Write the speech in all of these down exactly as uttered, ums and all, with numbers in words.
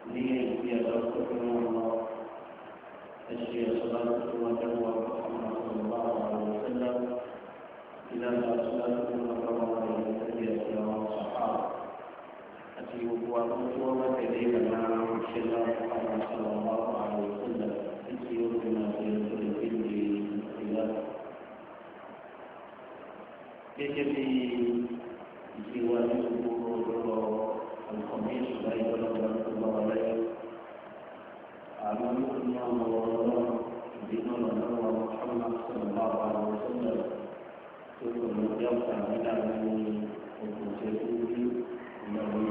لي يتوكل الله أشهد صلاة وتقوى محمد صلى الله عليه وسلم إلى صلاة وتقوى يتبع الصحابة أتي وقوة وتدين مع شلا محمد صلى الله عليه وسلم في يومنا في الفيلم الخلاف يجب ìwà ní gbogbo ọ̀rọ̀ àlùkọ́mí ìṣúná ìjọba ìjọba ọ̀lẹ́ àmọ́ nínú àwọn ọ̀rọ̀ náà ìdínà lọ́nà wọn ọ̀nà sọ̀rọ̀ bá wà lọ́wọ́ sọ́dọ̀ tó kò ní ọjọ́ ọ̀sán nígbà nínú òkú tó kú ní ìlọ́wọ́.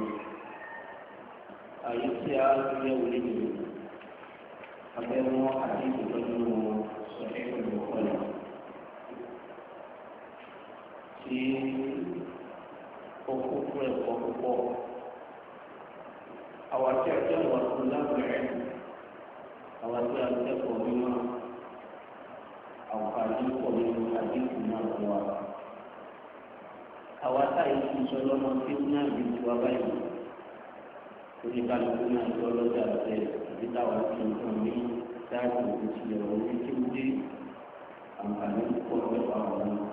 àyè tí a ti yẹ wọlé nìyí abẹ́mọ́ àti ìtọ́jú sọ̀rọ̀ ìlú kọ́lá tí òkúkú ẹ̀kọ́ púpọ̀ àwọn tí a jẹ́ àwọn tó lábẹ́rẹ́ àwọn tí a kẹ́kọ̀ọ́ mímọ́ àǹfààní pọ̀ nínú àdínkù náà fún wa àwọn táyì tún sọ lọ́nà tí ó náà bí tiwa báyìí oníkálukú náà tó lọ́jà tẹ àbí táwa tí nǹkan ní dáàbò tó ti yẹ wọ́n ní kí ó dé àǹfààní pọ̀ lọ́wọ́ àwọn náà.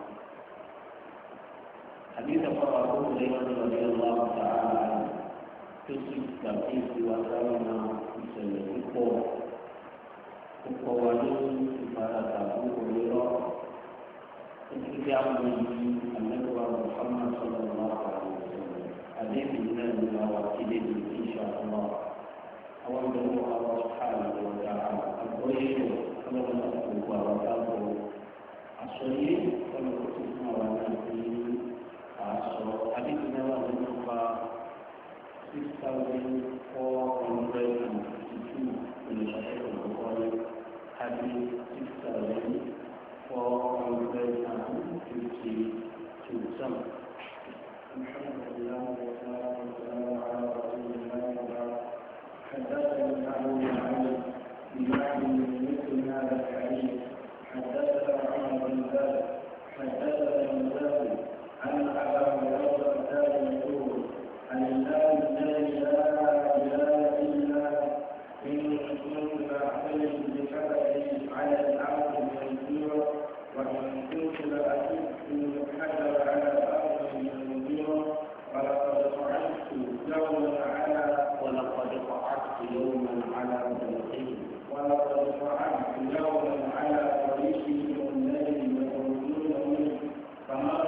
حديث فرع أبو هريرة رضي الله تعالى عنه تصف تركيز وسلم مسلم القوة القوانين كفارة أبو هريرة اتباع النبي محمد صلى الله عليه وسلم حديث من المواكب إن شاء الله أولا الله سبحانه وتعالى القريش كما نقول وتابه الصليب كما كتبنا ونحن so hadith now is number six thousand four hundred and fifty-two in the Sahih al-Bukhari. Hadith six thousand four hundred and fifty-two. Some. Alhamdulillah wa sallallahu ala rasulillah. حدثنا أبو معاذ بمعنى مثل هذا الحديث. حدثنا عمر بن زيد حدثنا مجاهد أن أبا هريرة كان يقول الإله الذي لا إله إلا إن كنت أحتج بكفره على الأرض منكرا وإن كنت لأتيت الحجر على الأرض منكرا ولقد صعدت يوما على ولقد صعدت يوما على طريقه ولقد صعدت يوما على طريقه الذي يخرجون منه فمر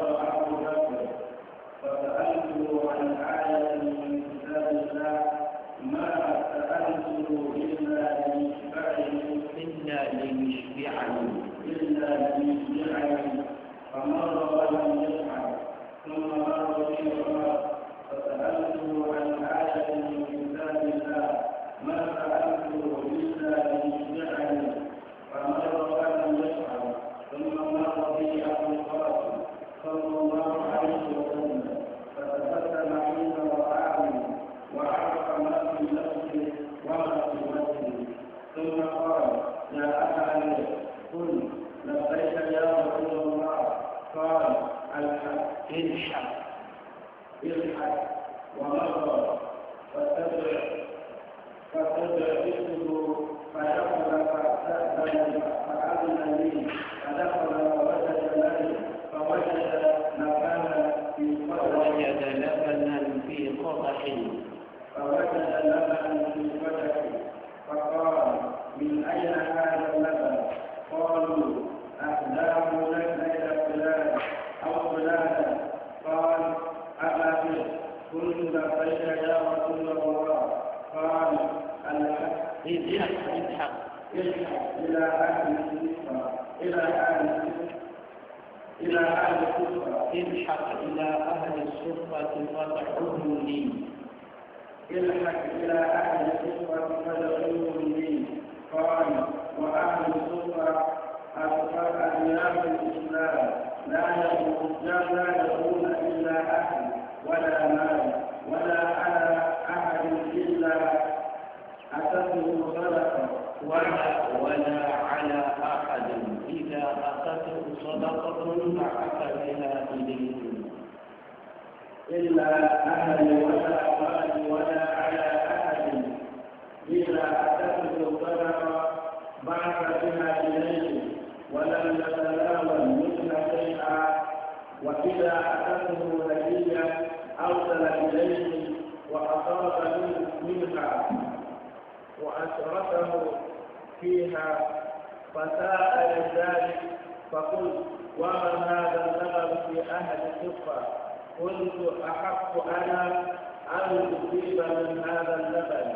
فسألته عن آية من كتاب الله ما سألته إلا ليشبعني إلا ليشبعني إلا ليشبعني فمر ولم يفعل ثم مر في عمر فسألته عن آية من كتاب الله ما سألته إلا ليشبعني فمر ولم يفعل ثم مر في أبو القاسم صلى الله عليه وسلم فتبسم حين رآني وعرف ما في نفسه وما في وجهه ثم قال يا أبا قل لبيك يا رسول الله قال الحق الحق الحق ومضى فتبع فتبع اسمه فدخل فأذن فأذن لي فدخل فوجد لي فوجد مكانا في وجد لبنا في قدح فوجد لبنا في قدح فقال من أين هذا اللبن؟ قالوا أهداه لك إلى فلان أو فلانا قال أبا به كنت لبيك يا رسول الله قال الحق الحق الحق الحق إلى أهل الكفر إلى أهل الكفر إلى أهل الصفة الحق إلى أهل الصفة فدعوهم لي الحق إلى أهل الصفة فدعوهم لي قال وأهل الصفة أصحاب أديان الإسلام لا يدعون إلا أهل ولا مال ولا على أحد إلا أتته صدقة ولا ولا على أحد إذا أتته صدقة بعث بها إليهم إلا أهل ولا مال ولا على أحد إذا أتته الصدقة بعث بها إليه ولم يتناول منها شيئا، وإذا أتته هدية أرسل إليه وأصاب منها وأشركه فيها فساء لذلك، فقلت وما هذا النظر في أهل الصفة؟ قلت أحق أنا أن أصيب من هذا اللبن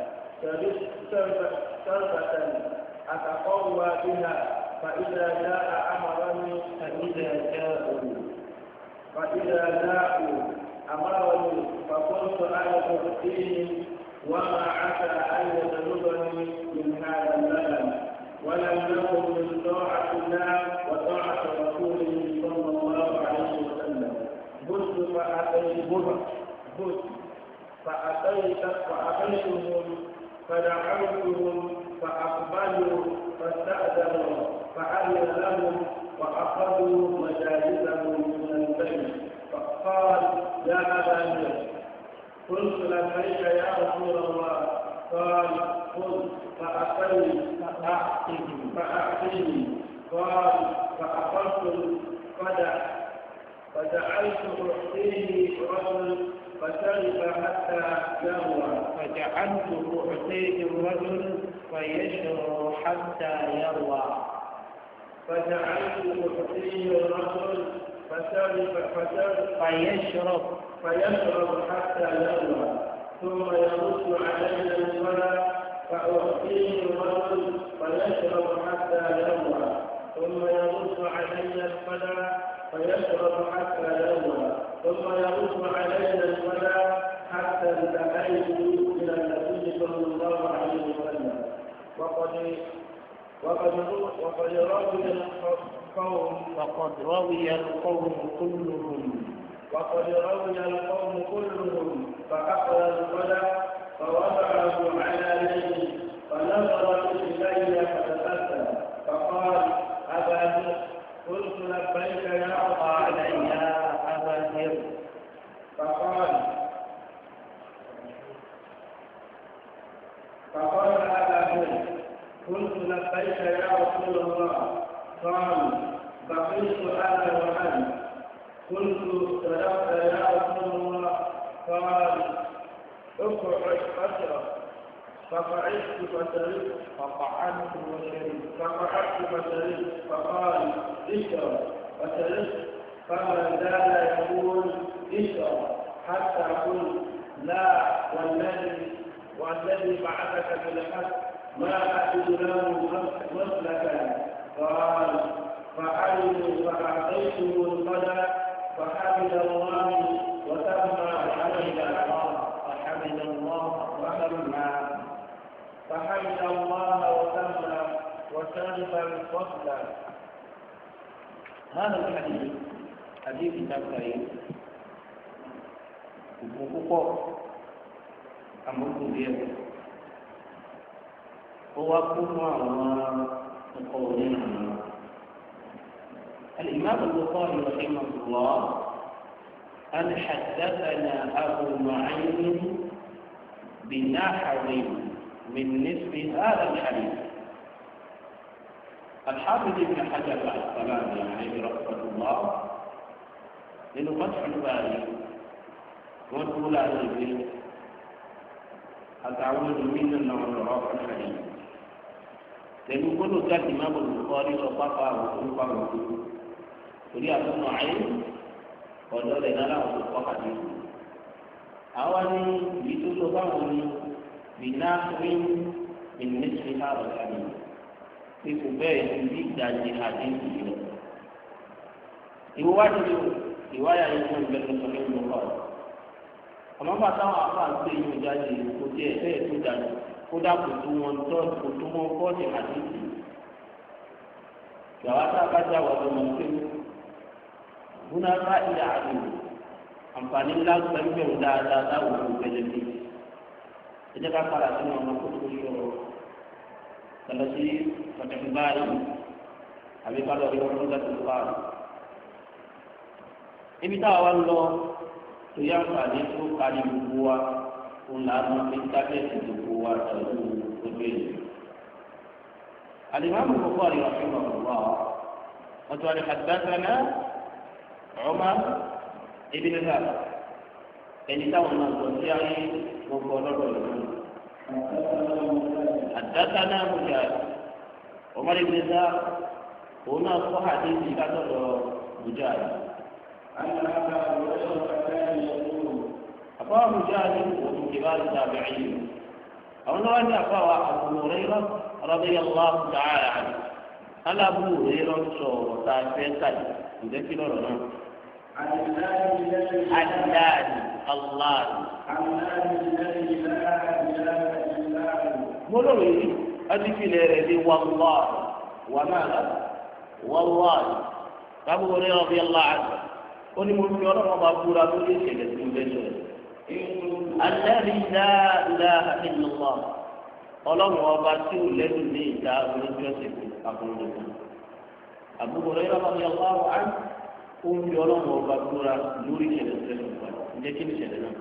شربة أتقوى بها، فإذا جاء أمرني فإذا جاءوا فإذا جاءوا أمرني فقلت أنا أعطيهم وما عسى أن يبلغني من هذا اللبن، ولم يكن من طاعة الله وطاعة رسوله صلى الله عليه وسلم. بث فأتيت بث فأتيت فأتيتهم فدعوتهم فأقبلوا فاستأذنوا فأذن لهم وأخذوا مجالسهم من البيت، فقال يا أبا هريرة. قلت لبيك يا رسول الله. قال قل فأتيت فأعطني. قال فأخذت القدح فجعلت أعطيه رجل فشرب حتى يروى فجعلت أعطيه الرجل فيشرب حتى يروى فجعلت أعطيه الرجل فشرب فشرب فيشرب فيشرب حتى يروى ثم يرد علينا الصلاة فأعطيه الرجل فيشرب حتى يروى ثم يرد علينا الصلاة فيشرب حتى يروى ثم يرد علينا الصلاة حتى انتهيت إلى النبي صلى الله عليه وسلم. وقد وقد وقد روي القوم وقد روي القوم كلهم وقد روي القوم كلهم فأخذ القدح فوضعه على يده فنظر إلي فتبسم فقال أبا هر. قلت لبيك يا قال يا أبا هر. فقال فقال أبا هر. قلت لبيك يا رسول الله. قال بقيت أنا وأنت. قلت صدقت يا رسول الله. قال اقعد فاشرب. فقعدت فشربت فقعدت وشربت فقعدت فشربت فقال اشرب فشربت فما زال يقول اشرب حتى قلت لا والذي والذي بعثك بالحق ما أجد له مسلكا. قال فعلموا فأعطيته القدر فحمد الله وسمى حمد الله فحمد الله وسمى فحمد الله وسمى وشرب الفضل. هذا الحديث حديث تبعي وفوق أمر كبير هو كما قولنا الإمام البخاري رحمه الله أن حدثنا أبو معين بنحو من نصف هذا الحديث. الحافظ ابن حجر العسقلاني عليه رحمة الله لأنه فتح الباري وتقول على البيت أتعود من النظرات الحديث لأنه كل ذات الإمام البخاري وصفى وصفى وصفى torí àtúnú ayé ọ̀dọ́ rẹ̀ náà làwọn tó kọ́ àdéhùn. àwa ní ibi tó lọ báwọn ní bìnnà rín ìnísí àrò kàní ipò bẹ́ẹ̀ ní bí ìdajì àdéhùn yìí lọ. ìwádìí ìwáyà yìí fún ìgbẹ́ni sọ̀rọ̀ ìlú kọ́ ọ̀. àmọ́ bá táwọn afáà ń gbé yìí jáde kò tí ẹ̀ bẹ́ẹ̀ tó jáde kódà kò tó wọn tọ́ kò tó wọn fọ́ọ̀tì àdéhùn. ìyàwó tá a bá já wà lọ́mọ pé buna fa'ida a ɗin amfanin lafiyar yau da da za a wuce gajami ita ka fara suna wani kusa shoro kala si fatafi bayi àbí ká lọ rí wọn lọ́dọ̀ tó bá rẹ̀. ibi táwa wá ń lọ tó yá àǹfààní tó kárí gbogbo wa òun là á máa fi tábìlì gbogbo wa pẹ̀lú البين. الإمام البخاري رحمه الله قال حدثنا عمر ابن ذر يعني تونا وسيعي وقالوا حدثنا مجاهد عمر بن ذر هنا صح حديث كذا مجاهد أن أبا هريرة كان يقول أبا مجاهد ومن كبار التابعين أو أن أبا أبو هريرة رضي الله تعالى عنه هل أبو هريرة صور تافيتا إذا كنا رنا عن الله الله الذي لا إله إلا هو مولوي أدفي لردي والله وماذا والله أبو هريرة رضي الله عنه قل من يرى مبارك كل شيء الذي لا إله إلا الله ọlọ́run ọba tí ò lẹ́nu ní ìta olójúọ̀sẹ̀ àkọlùkù Abu Hurairah radiyallahu anhu ó ń fi ọlọ́run ọba búra lórí ìṣẹ̀lẹ̀ tẹ́lẹ̀ nípa ǹjẹ́ kí ni ìṣẹ̀lẹ̀ náà.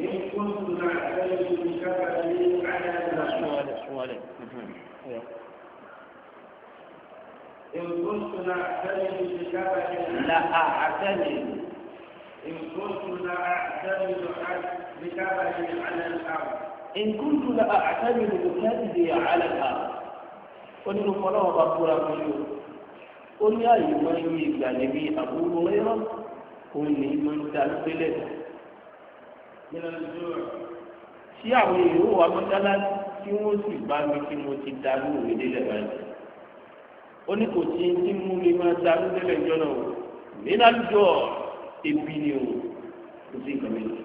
لا أعتمد إن كنت لا أعتمد بكبر على الأرض إن كنت لا أعتمد بكبري على الأرض قلت فلا بقول كله قل يا يوم يجانبي أبو هريرة قل لي من تنفلت من الجوع سيعوي هو مثلا tí wọ́n sì bá mi tí mo ti darú òwe délẹ̀ báyìí ó ní kò sí tí mú mi máa darú délẹ̀ jọ náà nínú àjọ ebi ni o kò sí nǹkan méjì.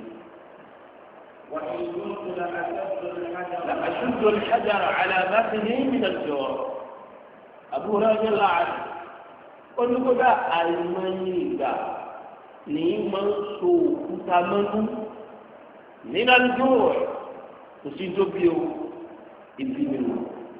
لأشد الحجر على بطنه من الجوع أبو هريرة الله عنه قل له المنيبة نيما سوء تمنه من الجوع وسيدو بيو ìbínú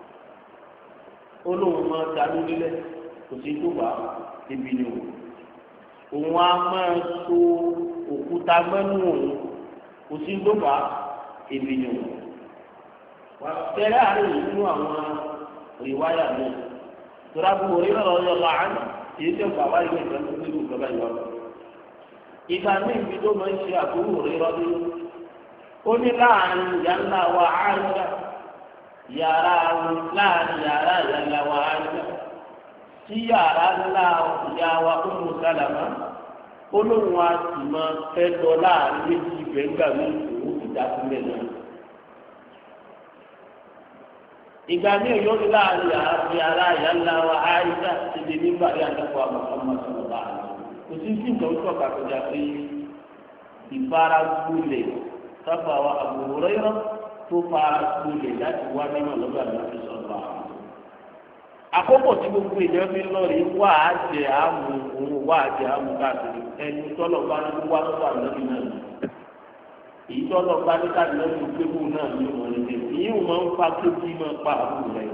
olóhùn máa dàlú lílẹ̀ kò sí tó bá ìbínú òun á máa so òkúta mẹ́nu òun kò sí tó bá ìbínú tẹ́lẹ̀ àárín yìí nínú àwọn ìwáyà náà tóra bí orí lọ́rọ̀ yọ láàánú kìí ṣe fún àwáyé ìgbà tó nínú ìjọba ìwà ìgbà ní ibi tó máa ń ṣe àbúrò orí rọ́bí ó ní láàárín ìyá ńlá wa áyíká yàrá láàrin yàrá ìyàlá wa ayé tí yàrá ńlá ìyá wa Ummu Salama olóhùn wa sì máa fẹ́ lọ láàrin méjì ìfẹ́ gbà mí òun ti dá sílẹ̀ náà. ìgbà ní èyí ó ní láàrin yàrá ìyàlá wa ayé ti di nígbà tí a ti kọ́ àwọn ọmọ sọ̀rọ̀ láàrin kò sí sí ìtọ́ ìtọ́ kàkọjá pé ìfaragbólẹ̀ sábà wa Abu Hurairah tó fara gbolẹ̀ láti wá nínú ọlọ́gbà láti sọ̀rọ̀ àwọn. àkókò tí gbogbo èèyàn fi lọ rí wá àjẹ àmú òun wá àjẹ àmú káàkiri ẹni tọ́lọ̀ bá ní wá lọ́gbà lọ́bí náà ni. èyí tọ́lọ̀ bá ní káàdì lọ́bí gbégbó náà ní ìwọ̀n ní tẹ̀sí yìí wọ́n máa ń fa kéjì máa pa àbúrò rẹ̀.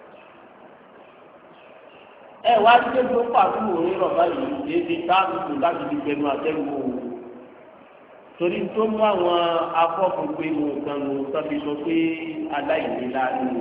ẹ wá sí tó pa àbúrò rẹ̀ rọ̀ báyìí èdè táàbùkù láti fi gbẹnu àtẹ́wò torí tó mú àwọn afọ́fún pé mo kàn mo tọ́bi sọ pé aláìní láàrin.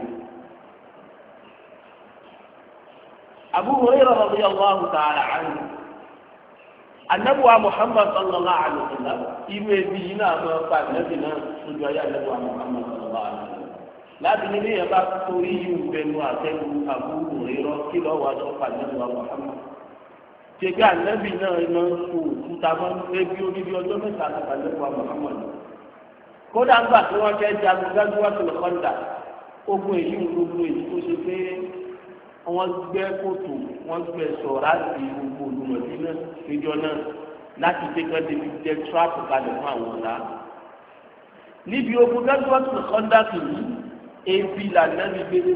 Abu Hurairah radiyallahu ta'ala anhu anabuwa Muhammad sallallahu alaihi wa sallam irú ebi yìí náà máa fa ìnáfi náà sójú ayé anabuwa Muhammad sallallahu alaihi wa sallam láti ní bí yẹn bá torí yìí bẹnu àtẹnu Abu Hurairah kí lọ́wọ́ wá sọ́kà anabuwa Muhammad tẹ̀gbẹ́ ànábì náà iná so òkúta máa ń gbé bí odidi ọjọ́ mẹ́ta àtàkà lẹ́kọ̀ọ́ àmọ́ kódà ń gbà tí wọ́n fẹ́ jagun gájúwá tó lọ kọ́ńdà ogun èyí ń gbogbo èyí tó ṣe pé wọ́n gbẹ́ kòtò wọ́n gbẹ́ sọ̀rọ̀ àti gbogbo olùmọ̀tí náà níjọ náà láti tẹ́gbẹ́ débi jẹ́ tíráàpù kalẹ̀ fún àwọn ọ̀la. níbi ogun gájúwá tó lọ kọ́ńdà kìí ebi làná ní gbé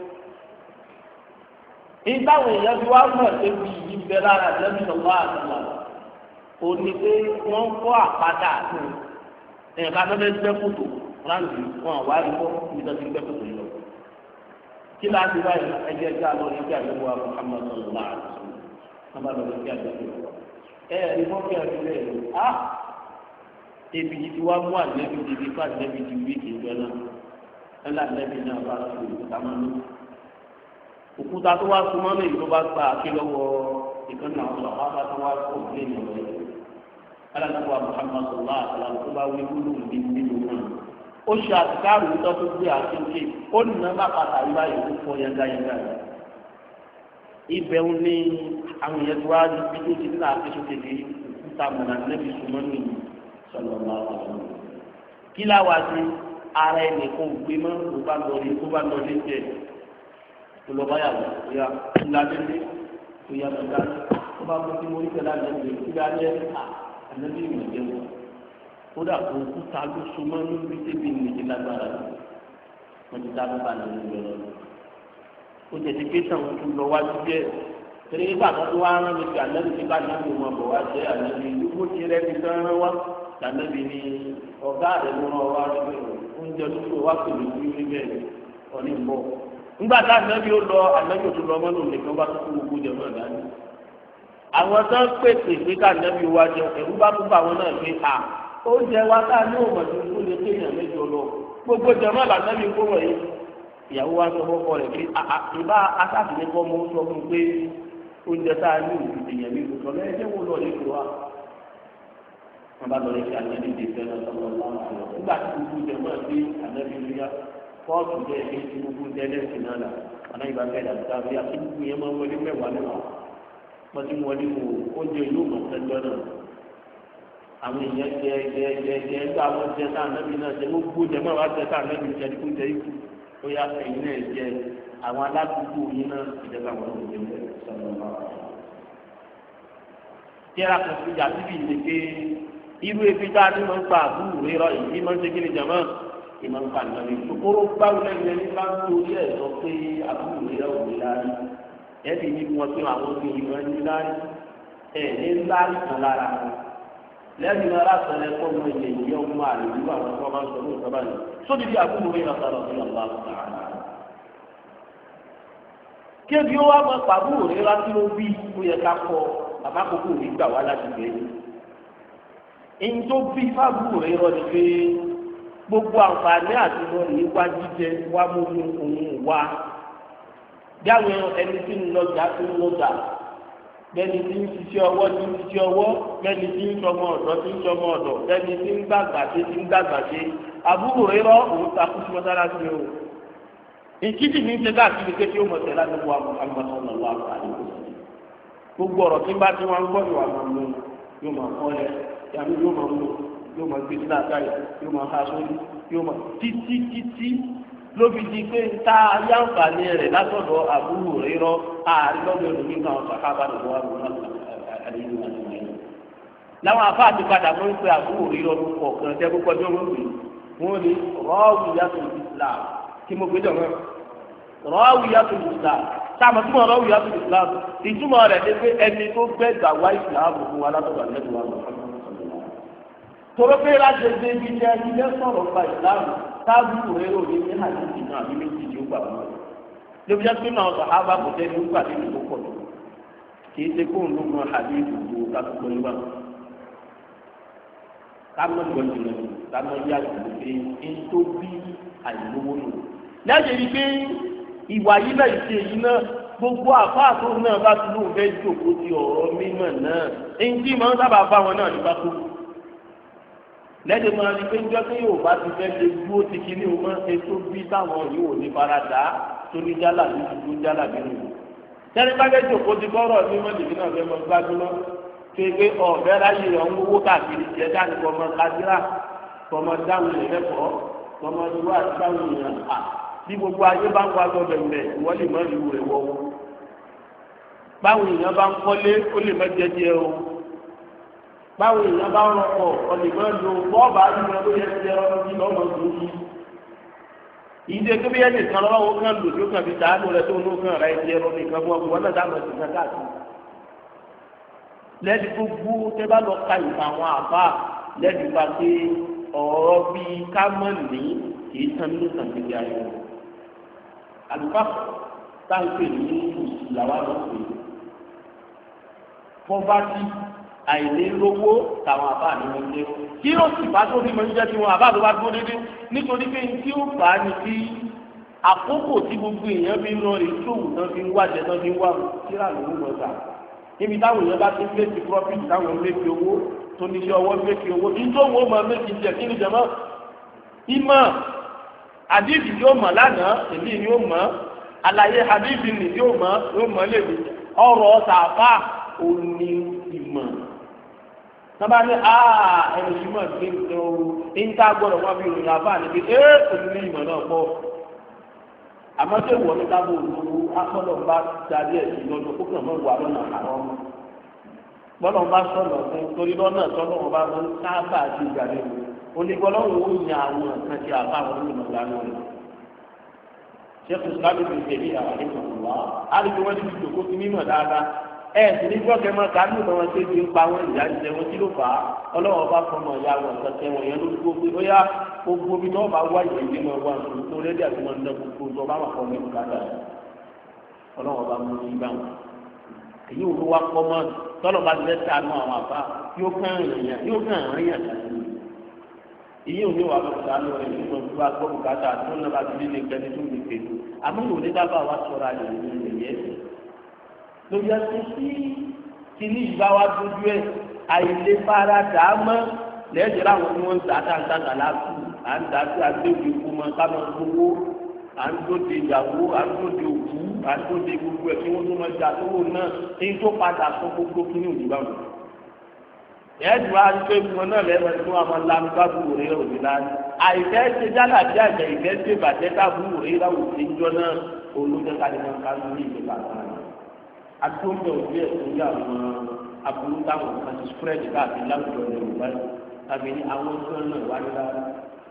ìbáwọn èèyàn fi wá mọ̀ débi yìí bẹ lára lẹ́nu lọ́wọ́ àtúnwá ó ní pé wọ́n kọ́ àpáta àti ẹ̀ka tó fẹ́ gbẹ́ kòtò ráńdì wọn àwa rí kọ́ níbi tó ti gbẹ́ kòtò yìí lọ. kí láti báyìí ẹjẹ́ ẹjẹ́ àlọ́ ní kí àgbẹ̀wò wa Muhammad sallallahu alaihi wasallam sábà lọ sí àgbẹ̀wò wa. ẹ ẹ ní wọ́n fi àti bẹ́ẹ̀ lọ á ebi yìí ti wá mú àgbẹ̀bí ti di fún àgbẹ̀bí ti wí kì í jọ náà ẹ̀la nẹ́bí náà bá tó òkúta máa ń lò òkúta tó wá súnmọ́ lóyìn tó bá gba àké lọ́wọ́ ìkànnì àwọn sọ̀rọ̀ bá tó wá kó òkúlé ní ọ̀rẹ́ aláǹtọ́wà Muhammad sọ̀rọ̀ àtàlà tó bá wí wúlò ní nínú náà ó ṣe àtìkáàrù tó tó gbé àkéńké ó nà má pàtà ìbá yòókù fọ yangayanga ibẹ̀ ń ní àwọn èèyàn tó wá ní bí tó ti ní àkéṣe kékeré òkúta mọ̀nà nẹ́bí súnmọ́ ní sọ̀rọ̀ kí láwa sí ara ẹnì kan gbé mọ́ ló bá lọ rí tó bá lọ rí jẹ tó lọ báyàwó ìyá ńláńlé tó yá tó dá tó bá mú kí mo rí pẹ̀lú àlejò kí bá lẹ́ àlejò ìwọ̀n jẹun kódà kó òkúta ló so mọ́ níbi tẹ́bi nìyí lágbára wọ́n ti dá lọ́ba lọ́wọ́ lọ́wọ́ ó jẹ̀dí pé tàn tó lọ wájú jẹ́ torí nígbà tó tó wá rán mi sí àlejò tí bá ní ìlú wọn bọ̀ wá jẹ́ àlejò ìlú bó ti rẹ́ mi tán rán wá àlejò ní ọ̀gá rẹ̀ ló rán wá rẹ̀ oúnjẹ tó tó wá pẹ̀lú sí níbẹ̀ ọ̀ní ń bọ̀. nígbà tá ànábì ó lọ ànábì ó tó lọ mọ́nà nìkan bá tó kó gbogbo jẹ náà dání. àwọn tó ń pèsè pé ká ànábì wá jẹ ẹ̀rú bá tó bá àwọn náà pé à oúnjẹ wa tá a ní òmò tó tó lè kéèyàn mẹ́jọ lọ gbogbo jẹ náà làǹnábì kó wọ̀ yìí. ìyàwó wa sọ fọ́kọ rẹ̀ pé ìbá asáfìlẹ̀ kọ́ mọ́ sọ fún pé oúnjẹ tá a ní òkùnkùn mi kò sọ lẹ́yìn wọ́n lọ lẹ́kọ̀ọ́ wa wọn bá lọ lè fi ànábi di ìfẹ́ lọ sọ́kọ̀ ọ̀sán àlọ́ nígbà tí gbogbo jẹ mọ́ sí ànábi ríya kóòtù jẹ́ ẹgbẹ́ tí gbogbo jẹ́ lẹ́sìn náà là ọ̀nà ìgbà fẹ́ dàbíta bí a ti gbogbo yẹn máa wọlé mẹ́wàá mẹ́wàá wọ́n ti wọlé wò oúnjẹ yóò mọ̀ sẹ́jọ́ náà àwọn èèyàn jẹ jẹ jẹ jẹ ẹgbẹ́ àwọn jẹ tá ànábi náà jẹ gbogbo jẹ mọ́ wá jẹ tá ànábi jẹ kó jẹ ikú ó yà ẹ̀yin náà jẹ àwọn aládùúgbò yín náà ìjọba àwọn ọmọdé irú ebi tá a ní máa ń pa àbúrò rírọ yìí máa ń ṣe kíni jàmọ́ ìmọ̀ ń pa nǹkan ní kókóró báwo lẹ́yìn ẹni bá ń torí ẹ̀ sọ pé àbúrò rírọ ò ní láàrí ẹ̀ẹ́dì ní wọn pé àwọn obìnrin wọn ní láàrí ẹ̀ ní láàrí kan lára lẹ́yìn náà látọ̀lẹ́ kọ́ ọmọ ilẹ̀ yìí ọmọ àlè nígbà wọn kọ́ máa ń sọ ní ìjọba yìí sódì bí àbúrò rírọ sọ̀rọ̀ sí ọ̀la kébi ó wá mọ pàbúrò rírọ tí ó bí ó yẹ ká kọ bàbá kókó ò ní gbà wá láti bẹ̀rẹ̀ èyí tó bí fábùrù rẹ rọ ni pé gbogbo àǹfààní àti lọ ní wá jíjẹ wá múlò òun wá bí àwọn ẹni tí ń lọjà tí ń lọjà bẹ́ẹ̀ni tí ń ṣiṣẹ́ ọwọ́ tí ń ṣiṣẹ́ ọwọ́ bẹ́ẹ̀ni tí ń sọmọ ọ̀dọ̀ tí ń sọmọ ọ̀dọ̀ bẹ́ẹ̀ni tí ń gbàgbà ṣe tí ń gbàgbà ṣe àbúrò rẹ rọ òun takú sí mọ́sálásí o ìkíjì ní ṣe káàkiri pé kí ó mọ̀ tẹ́ láti wọ àwọn àmọ́sọ̀nà wà pàdé gbogbo ọ̀rọ̀ tí bá tí wọ́n ń gbọ́ ìwà máa mú yóò máa kọ́ lẹ́ yàrá yóò máa mú yóò máa gbé sílá àtàyè yóò máa ha sórí yóò máa títí títí lóbi di pé ta yáǹfààní rẹ̀ látọ̀dọ̀ àbúrò rẹ̀ rọ ààrin lọ́dọ̀ ẹlòmíì kan sàkábà lọ́wọ́ àbúrò àlejò àti ìwé. láwọn afá àti padà mọ́ ń pe àbúrò rẹ̀ rọ lórúkọ kan tẹ́ kókó ọjọ́ wọn pè wọ́n ní rọ́ọ̀wù yàtọ̀ Islam kí mo gbé jọ mọ́ rọ́ọ̀wù yàtọ̀ Islam sáàmù túmọ̀ rọ́ọ̀wù yàtọ̀ Islam ìtumọ̀ rẹ̀ ní pé ẹni tó gbẹ́ gbà wá Islam fún wa látọ̀dọ̀ àlejò wa tọ́lọ́ pé láti ṣe ibi jẹ́ ilé sọ̀rọ̀ gba ìsìláàmù táàbù rẹ̀ ò ní ní àdéhùn náà àbí méjì tí ó gbà wọ́n. lóbi jẹ́ pé náà sọ ábá kò tẹ́ ní ó gbà nínú ìkókò tó kì í ṣe kó ń lókun àdéhùn tó kásìkò nígbà. kámọ́ ìwọ̀n ìrìn kámọ́ yá ìlú pé ń tó bí àìlówó nù. lẹ́yìn rí pé ìwà yìí náà ìṣe yìí náà gbogbo àfáàtò náà bá ti lóun fẹ́ jòkó ti ọ̀rọ̀ mímọ̀ náà èyí tí máa ń sábà bá wọn náà nípa tó lẹ́yìn máa ní pé ń jẹ́ pé yóò bá ti fẹ́ lè dúró ti kí ní o máa ń ṣe tó bí táwọn yóò ní farada tó ní jálà ní ìdúró jálà nínú. sẹ́ni bá fẹ́ jòkó ti kọ́rọ̀ ní mọ́tìkì náà fẹ́ mọ gbájúmọ́ tó gbé ọ̀bẹ ráyè ọ̀hún owó káàkiri jẹ́ dání kọ́mọ kájírà kọ́mọ dáhùn ilẹ̀ lẹ́kọ̀ọ́ kọ́mọ ìwé àti dáhùn ìyàn à bí gbogbo ayé bá ń wá gbọ́dọ̀ mẹ́ wọ́n lè mọ́ ìlú rẹ̀ wọ́wọ́. báwo èèyàn bá ń kọ́lé ó lè mọ́ jẹ́jẹ́ o báwo èèyàn bá ń rọpò ọ̀nìmọ̀ lò bọ́ọ̀bà nínú ló yẹ ti ẹ̀rọ ní lọ́mọ tó yí. ìdè tó bí yẹn nìkan lọ́wọ́ kan lò tó kàn fi sàánú rẹ tó ló kàn rà ẹ̀ ti ẹ̀rọ nìkan fún ọkùnrin wọn náà dáhùn ẹ̀sìn kan káàkiri. lẹ́ẹ̀dì gbogbo tẹ́ bá lọ ka ìfà àwọn àbá lẹ́ẹ̀dì bá pé ọ̀rọ̀ bíi kámọ́ọ̀nì kìí tán nínú sàǹdìgbì ayọ̀. àlùfáà táǹpẹ̀ ní ìlàwà lọ́sẹ̀ poverty àìní lówó táwọn àbá ní wọn jẹ kí ó sì bá tó ní mọ níjẹ tí wọn àbá tó bá tó dédé nítorí pé tí ó bá ní kí àkókò tí gbogbo èèyàn fi ń lọ rí tóòwù tán fi ń wájẹ tán fi ń wá síra lówó lọ́ta níbi táwọn èèyàn bá ti ń létí profit táwọn létí owó tó níṣẹ́ ọwọ́ létí owó nítorí wọn máa méjì jẹ kí ni jẹ mọ́ ìmọ̀ àdìsí yóò mọ̀ lánàá èmi yóò mọ̀ àlàyé àdìsí ni yóò mọ̀ yóò mọ̀ lèmi ọ̀rọ̀ sàfà òní ìmọ̀ sábà ní aa ẹni tí mo gbé tó níta gbọ́dọ̀ wọn bí ìròyìn àbá níbi ee òní ní ìmọ̀ náà pọ̀ àmọ́ tó wọ̀ ní kábò òdòdó akọ́dọ̀ bá darí ẹ̀sìn lọ́dọ̀ kó kàn mọ́ wà lọ́nà àwọn ọmọ gbọ́dọ̀ bá sọ̀nà fún torí lọ́nà tọ́lọ́ wọn bá wọn sábà ti gbà lẹ́nu onígbọ́lọ́wọ́ ó yan àwọn nǹkan tí a bá wọn nínú ìlànà rẹ̀ ṣẹ́kù sábẹ́ fi tẹ̀lé àwọn ènìyàn wá á lè fi wọ́n ti fi jòkó sí mímọ̀ dáadáa ẹ̀ sì ní gbọ́kẹ́ máa ká ní ìtàn wọn ṣe ti ń pa wọn ìyá ìjẹ wọn kí ló fà á ọlọ́wọ́ bá fọmọ ìyá wọn ṣẹṣẹ wọn yẹn ló dúró pé ó yá gbogbo omi náà bá wá ìyẹ̀dí máa wá nítorí tó rẹ́dí àti wọn lọ gbogbo tó bá wà fọ mi kàdà ọlọ́wọ́ bá mú yín bá wọn èyí ò ló wá kọ́ mọ́ tọ́lọ̀ bá ti fẹ́ ta nù àwọn àbá yóò kàn yàn yóò kàn án yàn kàdé ìyí ò ní wàá lọ sàánú rẹ nínú ìgbà gbọ́ bùkátà tó ń lọ bá ti lé ní ìgbẹ́ni tó lè pẹ̀lú àmọ́ ìwòlé dábàá wa sọ̀rọ̀ àyè ní ilẹ̀ yẹn lórí ẹsẹ̀ sí ti ní ìgbà wa dúdú ẹ̀ àìlè fara dà á mọ́ lẹ́ẹ̀dẹ̀ láwọn tí wọ́n ń ta àtàǹtàǹtà láàbù à ń dàbí àgbéwì ikú mọ́ kámọ́ gbogbo à ń dóde ìyàwó à ń dóde òkú à ń dóde gbogbo ẹ̀ kí wọ́n tó máa jà tó wò náà èyí tó padà sọ gbogbo kí ní òdìbà wọn ẹ̀ẹ́dùn wa ṣe fún náà lẹ́wọ̀n tí wọ́n máa lanu ká bú òré òní láti àìfẹ́ ṣe jálà bí àjẹ ìfẹ́ ṣe bàjẹ́ ká bú òré láwùjọ ṣe ń jọ náà olóńgbẹ ká lè máa ká lórí ìjọba kan àtúntò òbí ẹ̀ tó yà wọn aburú táwọn kan ti spread káàkiri láwùjọ ní Yorùbá tàbí ní àwọn tó náà wá ní lára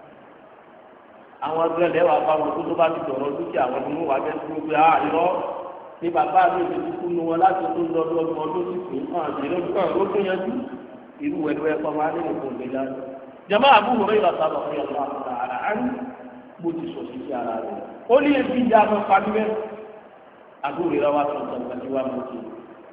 àwọn ọgbẹ́ lẹ́wọ̀ apá wọn tó tó bá ti dọ̀rọ̀ dúkìá àwọn tó ń wá bẹ́ẹ̀ tó gbé ah irọ́ ní bàbá mi ò ti kú nu wọn láti tó lọ́dún ọdún ọdún tó kù hàn ìrẹ́lú kan ló tó yanjú irú ẹlú ẹ̀kọ́ máa ní nìkan lè lára jama àbúrò rẹ ìlànà àbọ̀ ọ̀rẹ́ ọ̀la ọ̀la ara án bó ti sọ sí sí ara rẹ ó ní ebi ìjà àwọn pàdé àbúrò rẹ wá sọ̀tọ̀ nígbàtí wà mọ́ sí.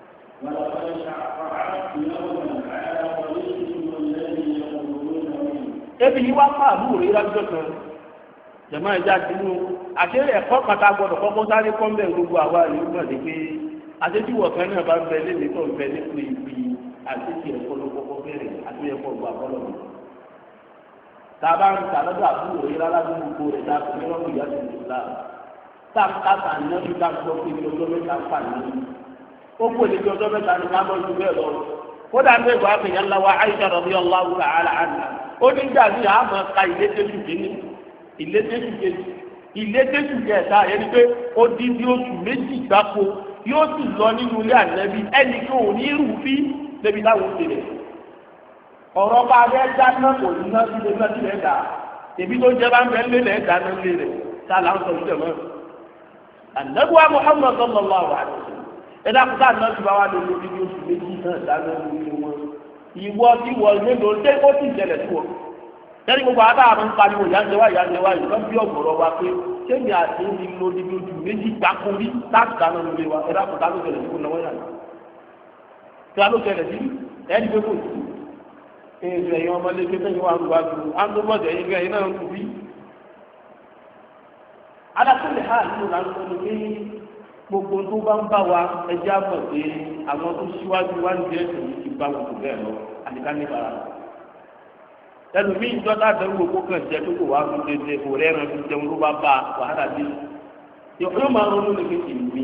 ebi yìí wá fún àbúrò rẹ lájọ kan jama ìjà dínú àti ẹ̀kọ́ pàtàkì gbọdọ̀ kọ́kọ́ sáré kọ́ńbẹ̀ gbogbo àwa ìlú náà ní pé àtẹ́tíwọ̀ kan náà bá ń bẹ lẹ́lẹ́ tó ń bẹ nípò ìpì àti ti ẹ̀kọ́ ló kọ́kọ́ bẹ̀rẹ̀ àti ẹ̀kọ́ gbà bọ́lọ̀ mi. Tàbá ń ta lọ́dọ̀ àbúrò yìí rárá ní gbogbo rẹ̀ náà fún yọ́n ìyá tó ti la. Táàkà tà ní ọdún ká gbọ́ pé ní ọjọ́ mẹ́ta fà ní. Ó kú èdè tí ọjọ́ mẹ́ta ní ká mọ́ ju bẹ́ẹ̀ lọ. Kódà ń bẹ̀rù àpèyàn ńlá wa Aisha radiyallahu ta'ala anha. Ó ní gbà ní àmọ́ ka ilé tẹ́sù kìíní, ilé tẹ́sù kejì, ilé tẹ́sù kẹta yẹn ni pé ó dín ní oṣù méjì gbáko yóò sì lọ nínú ilé ànẹ́bí ẹnì kan ò ní rù bí débi táwọn ti rẹ̀. ọ̀rọ̀ bá abẹ́ dáná kò ní ná sí débi láti rẹ̀ dà èbí tó jẹ́ bá ń bẹ́ lé lẹ̀ dáná lé rẹ̀ tá a là ń sọ sílẹ̀ mọ́. ànẹ́bùwà Muhammad sallallahu alaihi wasallam ẹ̀dá kúta ànẹ́bí bá wà lórí orí oṣù méjì náà dáná lórí wọn. ìwọ tí wọ́n mélòó ṣé ó sì ṣẹlẹ̀ sí wọn. sẹ́ni gbogbo àbá àwọn ń pariwo ìyáǹdẹ́wà ìyáǹdẹ́wà ìkan bí ọ̀gbọ̀rọ̀ wa pé kéèmì àti ìlú níbi ojú méjì gbáko rí láti dáná lórí wa ẹ̀dá kúta ló ṣẹlẹ̀ sí kó náwó yàrá. tí a ló ṣẹlẹ̀ sí ẹni pé kò sí ẹ̀yìn ẹ̀yìn ọmọdé pé sẹ́yìn wà ń gbà ju àńdọ́gbọ̀dẹ̀ yìí gẹ̀yìn náà ń kú bí. alákùnrin ha nínú là ń sọ ní pé gbogbo tó bá ń bá wa ẹjẹ́ àmọ̀ pé àwọn tó síwájú wá ń jẹ́ ètò yìí ti bá wọn kò bẹ́ẹ̀ lọ àdìgá níbàrà. ẹlòmíì ìjọba àdánwò kó kàn jẹ́ tó kò wá fún dédé kò rẹ́ràn fi jẹun ló bá bá wàhálà dé. yóò máa ronú ní pé ìmí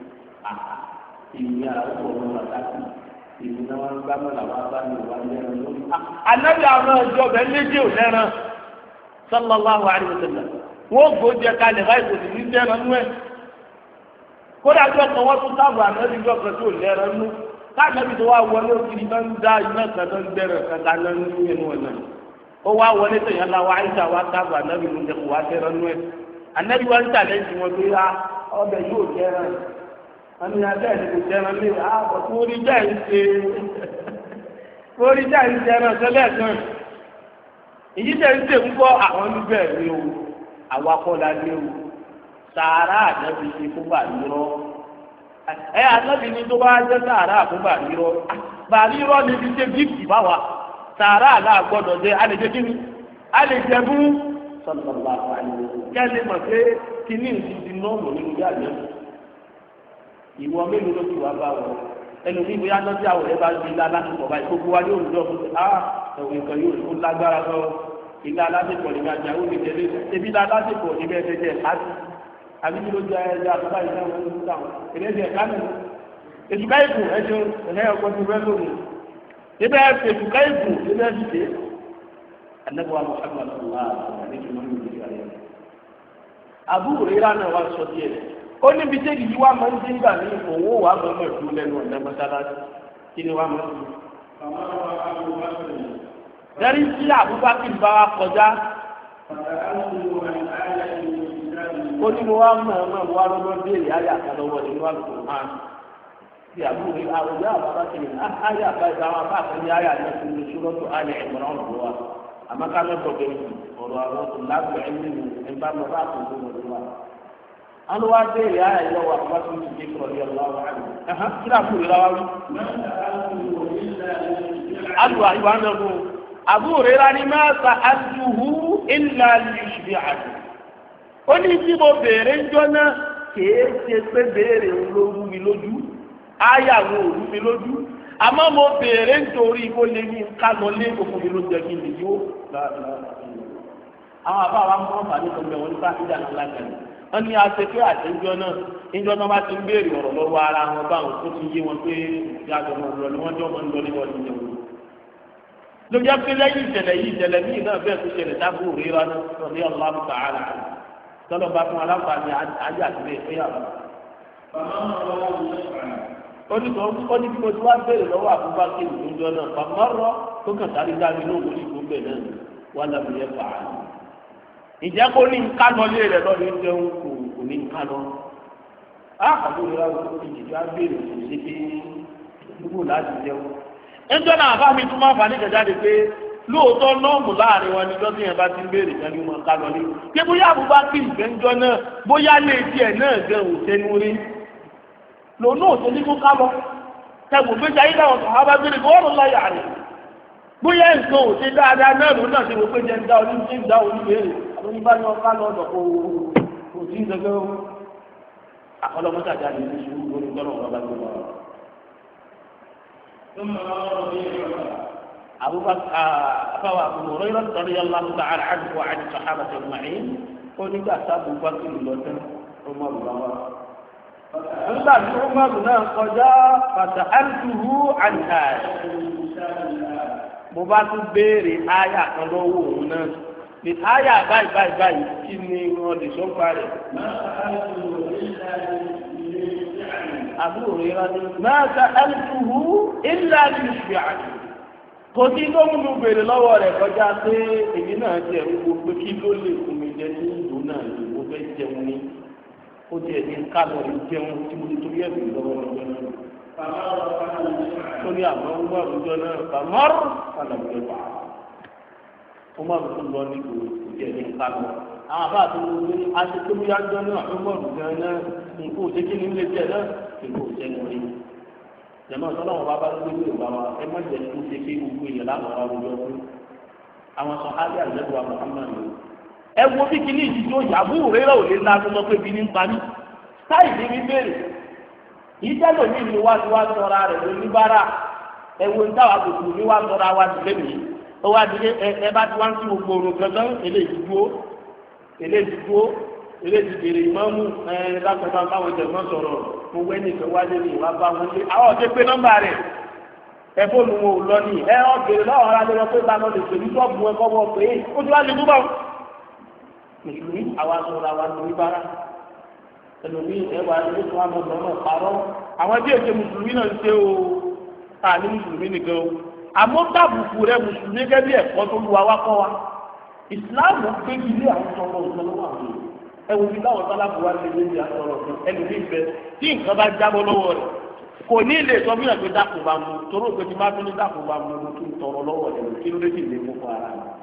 ìmí àwọn ọmọ pàtàkì ìmí náà wọn gbá mọ́ làwọn bá ní ìwà lẹ́ràn lórí. ànábì àwọn ọjọ́ bẹ́ẹ̀ méjì ò lẹ́ràn sallallahu alaihi wasallam wọ́n gbòójẹ kalẹ̀ báyìí kò sì ní lẹ́ràn nú ẹ̀. kódà jọ kan wọ́n tún sábà ànábì jọ kan tó lẹ́ràn nú káànábì tó wá wọlé òkìrì náà ń dá iná kan tó ń bẹ̀rẹ̀ kankan náà nínú ẹnu ọ̀nà. ó wá wọlé tẹ̀yàn la wá àyíṣà wá sábà ànábì ló ń jẹ kó wá lẹ́ràn nú ẹ̀. ànábì wá ń tàlẹ́ ìsìn wọn pé ọbẹ̀ yóò lẹ́ràn àmì abẹ́ẹ̀ ni kò jẹran lé ààbọ̀ tó rí jẹ́ ìṣe orí jẹ́ ìṣe ẹran tẹ́lẹ̀ kan èyí jẹ́ ìṣe ń gbọ́ àwọn níbẹ̀ ní o àwakọ̀lá ní o sàárà àjẹbí ṣe fún bàlúrọ̀ ẹ àtọ́bí ni tó bá jẹ́ sàárà fún bàrírọ́ bàrírọ́ ni fi ṣe gíftì bá wa sàárà aláàgbọ́dọ̀ jẹ́ alẹ́jẹ́ kí ni alẹ́jẹ́ bú sọ̀tọ̀lá kẹ́lẹ́ mọ̀ pé kí ní ìdí nọ́ọ̀mù nínú yàrá ìwọ mélòó ló ti wá bá wọ ẹnu ní ìwé anájí àwọn ẹ bá di ilá lásìkò báyìí gbogbo wa yóò lọ fún ah ẹ̀wọ̀n nǹkan yóò fún lágbára lọ ilá lásìkò ní ìgbà ìyàwó lè tẹ̀lé ebi ilá lásìkò ní bẹ́ẹ̀ tẹ̀ jẹ́ láti àbí kí ló jẹ́ ẹ̀jẹ̀ àtúbà ìṣẹ́ wọn ní ìdáhùn ìrẹ́jẹ̀ kánú ètùká ìbù ẹ̀jẹ̀ ẹ̀hẹ́ ọkọ̀ ti rẹ́ lónìí ibẹ̀ ètùká ìbù ibẹ̀ ti dé anabuwa Muhammad sallallahu alaihi wa sallam Abu Hurairah náà wá sọ díẹ̀ ó níbi tẹ́lẹ̀ yìí wá máa ń dín gbà ní òwò wà máa mọ̀ ìlú lẹ́nu ọ̀nà mọ́sálásí kí ni wá máa ń dùn. Dẹ́rí sí Abubakar bá wa kọjá. Ó ní mo wá mọ̀ ọ́n náà mo wá lọ́wọ́ béèrè ayé àkàlọ́wọ́ nínú àlùkò hàn. Bí àbúrò yìí àwòrán Abubakar ní ayé àkàlọ́ àwọn afáàfin ní ayé àlẹ́kùn ní ṣúrọ́tò ayé ẹ̀gbọ́n ọ̀rọ̀ wa. Àmọ́ ká lọ́dọ̀ bẹ̀rẹ̀ ọ̀rọ̀ àwọn ọ̀làgbẹ̀ ẹ̀mí ni ẹ̀bá lọ bá àkókò wọn wá. Àwọn wá béèrè ayé ìlọ́wọ́ Abubakar ti dé kọ̀ yọ̀ lọ́wọ́ àná. Kí ni àbúrò yìí wá wí? Àlùwà ìwà náà ló Abu Hurairah ni máa sa àdùhù illa liyushbi'ani. Ó ní tí mo béèrè ń jọ náà kìí ṣe pé béèrè ń ló rú mi lójú áyàwó ò rú mi lójú àmọ́ mo béèrè nítorí kó lè ní ká lọ lé òfin mi ló jẹ kí n lè yó. Àwọn àbá wa mú àǹfààní kan bẹ̀ wọ́n ní sáà ìdáná lágbàdo wọ́n ní aṣèké àtẹ́jọ́ náà níjọ́ náà bá ti ń béèrè ọ̀rọ̀ lọ́wọ́ ara wọn báwọn tó ti yé wọn pé ìyàtọ̀ wọn lọ ni wọ́n jọ máa ń lọ ní wọ́n ti jẹun. ló jẹ́ pé lẹ́yìn ìṣẹ̀lẹ̀ yìí ìṣẹ̀lẹ̀ míì náà bẹ́ẹ̀ tó ṣẹlẹ̀ dábò rí wa náà sọ ní Allahu ta'ala tọ́lọ́ bá fún aláǹfààní ayé àtìlẹ́ ìfẹ́yàwó. ó ní kí mo ti wá béèrè lọ́wọ́ Abubakar ìjọ náà pàmọ́rọ́ tó kàn sáré dá mi lóhùn ní ìgbóngbẹ̀ náà wà lábìyẹ fàá ìjẹ́ kó ní nkánọ́lé rẹ̀ lọ́dún jẹun kò kò ní nkánọ́. á àbúrò rẹ̀ wọ́n ti jìjọ́ abéèrè kò sí pé gbogbo láti jẹun. ẹjọ́ náà bá mi tún máa fà ní kẹjáde pé lóòótọ́ nọ́ọ̀mù láàrin wọn ni lọ́dún yẹn bá ti ń béèrè kan ní wọn nkánọ́lé. pé bóyá àbúbá kí ìgbẹ́njọ́ náà bóyá lè tiẹ̀ náà gẹ̀ ò sẹ́nu rí. lòun náà tó ní kó ká lọ. kẹgùn gbé jayé dáwọn tó hábá béèrè kó wọ́n lọ yàrá. bóyá nǹkan ò ṣe dáadáa náà lòun náà ṣe wò pé jẹ́ ń dá oníṣẹ́ ń dá oníbèrè àwọn ìbá ní ọkà lọ́dọ̀ kò kò sí ìdẹ́gbẹ́ ọlọ́mọdé ní ìṣòro lórí tọ́nà ọ̀rọ̀ tó wà. àbúrò àbúrò rẹ̀ lọ́dọ̀ yẹn lọ́dọ̀ tó àrà àdúgbò àti sàhábà tó mà ń kó nígbà sábà bá kiri lọ́tẹ́ ọmọ rẹ̀ wá. nígbà tí ọmọ rẹ̀ náà kọjá pàtà àdúgbò àǹtà mo bá tún béèrè áyà kan lọ́wọ́ òun náà. Ní àyà báyìí báyìí báyìí kí ni wọ́n lè sọ pa rẹ̀. Àbúrò rẹ̀ rà ní máta ẹlùfùhù ilá ní ìṣù àti. Kò sí tó mú mi béèrè lọ́wọ́ rẹ̀ kọjá pé èmi náà jẹ́ gbogbo pé kí ló lè fún mi jẹ ní ìlú náà ní mo fẹ́ jẹun ní. Ó jẹ́ ní kálọ̀rì jẹun tí mo ti torí ẹ̀bùn lọ́wọ́ lọ́wọ́ náà. Ó ní àmọ́ ń gbọ́ àwùjọ náà fàmọ́rù kálọ̀rì pa wọ́n máa tún lọ ní kò jẹ́ ní kálọ̀. àwọn àbá àti wọn ní aṣèkébúyájọ́ náà ló mọ̀ lùgán náà nǹkó òṣèké ní ilé jẹ́ náà nǹkó òṣèké ní. jẹ̀mọ́ sọ́lọ́wọ́n bá bá gbé ní ìgbà wa ẹ má jẹ́ kó ṣe kí gbogbo èèyàn láwọn ará ojú ọdún. àwọn sọ hálí àlẹ́bùwà Muhammad ni. ẹ wo bí kíní ìdíjọ́ yàgò rírọ̀ ò lè la tó sọ pé bí ní ń parí. táì ní bí béèrè. ìjẹ́lò ní ìlú wa ti wá sọra rẹ̀ lórí bára ẹ wo táwa kò tù ní wá sọra wa ti lé mi owó adìyẹ ẹ ẹ bá ti wá ń tí gbogbo orò gangan eléyìí dúró eléyìí dúró eléyìí bèrè ìmọ̀mú ẹ lápẹ̀fà báwọn jẹ̀mọ́ sọ̀rọ̀ mo wẹ́ nìkan wájú ní ìwà bá wọn lé àwọn ọ̀dẹ́ pé nọ́mbà rẹ̀ ẹ fóònù wọn ò lọ ní ẹ ọ bèrè lọ́wọ́ ara lè lọ pé bá lọ lè pè ní sọ́ọ̀bù ẹ kọ́ wọ́n pé ó ti wá lè dúbọ̀. mùsùlùmí àwa sọ̀rọ̀ àwa lórí bára ẹlòmí ẹwà ilé tó wà lọ́dọ̀ náà parọ́ àwọn tí èké mùsùlùmí náà ń ṣe o ta ní mùsùlùmí nìkan o àmọ́ tábùkù rẹ mùsùlùmí gẹ́gẹ́ bí ẹ̀kọ́ tó lu wa kọ́ wa ìsìláàmù gbé ilé àwọn tọrọ nǹkan lọ́wọ́ àwọn ẹ wo bí táwọn sálábù wa ṣe lé ní àtọrọ fún ẹlòmí bẹ tí nǹkan bá jábọ́ lọ́wọ́ rẹ̀ kò ní ilé sọ bí ẹgbẹ́ dàpọ̀ bá mu torí òpè tí bá tún ní dàpọ̀ bá mu ló tún tọrọ lọ́wọ́ rẹ̀ kí ló dé sì lè mú fún ara rẹ̀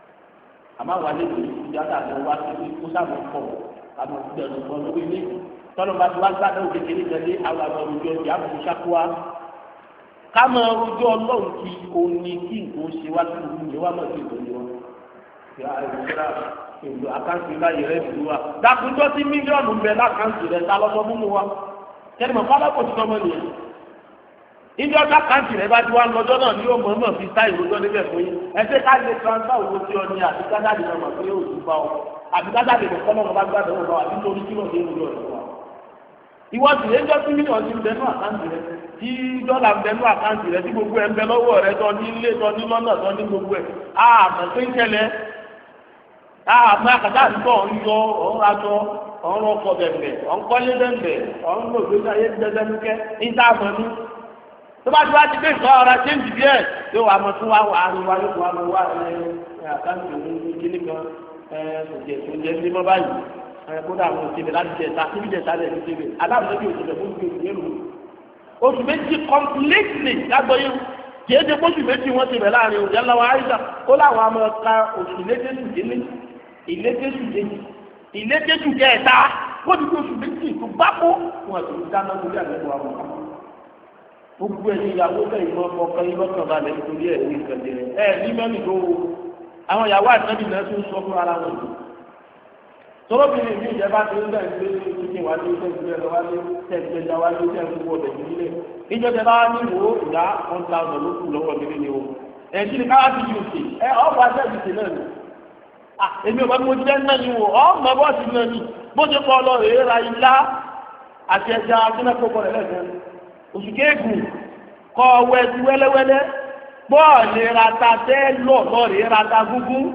àmọ́ àwọn àlejò ìjáde àti wá sí kó sábà pọ̀ àmọ́ ìgbẹ̀rù kan lórí ilé tọ́lọ́ bá ti wá gbádùn òkè kékeré kan lé àwọn àgbà òjò ọjà àbùkù ṣákúwá ká máa rojọ́ ọlọ́run kí òní kí nǹkan ṣe wá sí ìlú ìwà máa ti ìtòlú wọn. ìṣẹ́ra èlò àkáǹtì láyé rẹ̀ ti wá. dàkúnjọ́ sí mílíọ̀nù bẹ lákáǹtì rẹ̀ ta lọ́sọ fún mi wá. kẹ́ni mọ̀ fálákò tí tọ́mọ nìyẹn. ìjọ àkáǹtì rẹ̀ bá ti wá lọ́jọ́ náà ni yóò mọ̀ mọ̀ fi táì rojọ́ níbẹ̀ fún yín. ẹ ṣe ká lè transfer owó tí ọ ní àti kájáde náà mọ̀ pé yóò tún bá ọ àti kájáde lè kọ́nà ọba gbàdọ̀ ọba àti nítorí kí lọ́ọ̀ dé ìlú ọ̀dọ̀ wa. ìwọ sì lè jọ sí mílíọ̀nù ti bẹnu àkáǹtì rẹ̀ tí dọ́là ń bẹnu àkáǹtì rẹ̀ tí gbogbo ẹ̀ ń bẹ lọ́wọ́ rẹ̀ tọ́ ní ilé tọ́ ní lọ́nà tọ́ ní gbogbo ẹ̀ àmọ́ pé ń kẹlẹ̀ àmọ́ àkàtà àdúgbò ń yọ ọ̀hún aṣọ ọ̀hún ọkọ̀ bẹ̀bẹ̀ ọ̀hún kọ́lé bẹ̀bẹ̀ ọ̀hún gbòògbé ayé dẹ́dẹ́múkẹ́ ń dá àmọ́ ní. tó bá ti wá ti gbé ìtọ́ ọ̀rọ̀ ṣé ń dì díẹ̀ yóò wá mọ tún wá wà á wá yóò wá mọ wá àkáǹtì òun kíní kan kò jẹ́ kò jẹ́ ní mọ́ báyìí kódà àwọn òṣèlè láti jẹta níbi jẹta rẹ̀ ní ṣẹlẹ̀ aláàbò bí òṣèlè fún ìgbésí yẹn lò oṣù méjì completely lágbóyè kìí ṣe oṣù méjì wọ́n ti bẹ̀ láàrin òjò ńláwọ̀ àìsàn ó láwọn àmọ́ ọ̀ka oṣù létésù délé ìlétésù délé ìlétésù kẹta wọ́n ti kó oṣù méjì tó bá kó wọn àti ìdáná lórí àgbẹ̀wò àwọn ọmọ gbogbo ẹni ìyàwó bẹ́ẹ̀ ìmọ̀ ọkọ̀ ìlọ́kàn balẹ̀ nítorí ẹ̀ ní ìkànnì rẹ̀ ẹ̀ ní mẹ́rin tó àwọn ìyàwó àtẹ́bí náà tún sọ fún ara wọn tọ́lọ́bìnrin mi ìjẹba ti ń bẹ̀rẹ̀ pé kíkẹ́ wá ní tẹ́gbẹ́ lọ wá ní tẹ́gbẹ́ já wá ní tẹ́gbẹ́ wọ̀ bẹ̀rẹ̀ nílé ìjọba bá ní wo ìyá one thousand ló kù lọ́wọ́ mi ní o ẹ̀sìn ní káwá ti yù sí ẹ ọ̀pọ̀ àtẹ́bí ti náà ni èmi ò bá mo jẹ́ náà ni wò ọ̀mọ bọ́ọ̀sì náà ni bó ṣe kọ́ lọ rèé ra ilá àti ẹja akínẹ́kọ̀ọ́ rẹ̀ lẹ́sẹ̀ oṣù kéèkù kọ́ wẹ́ẹ́sì wẹ́lẹ́wẹ́lẹ́ bọ́ọ̀lì rata tẹ́ lọ lọ́ọ̀rẹ́ rata gúgún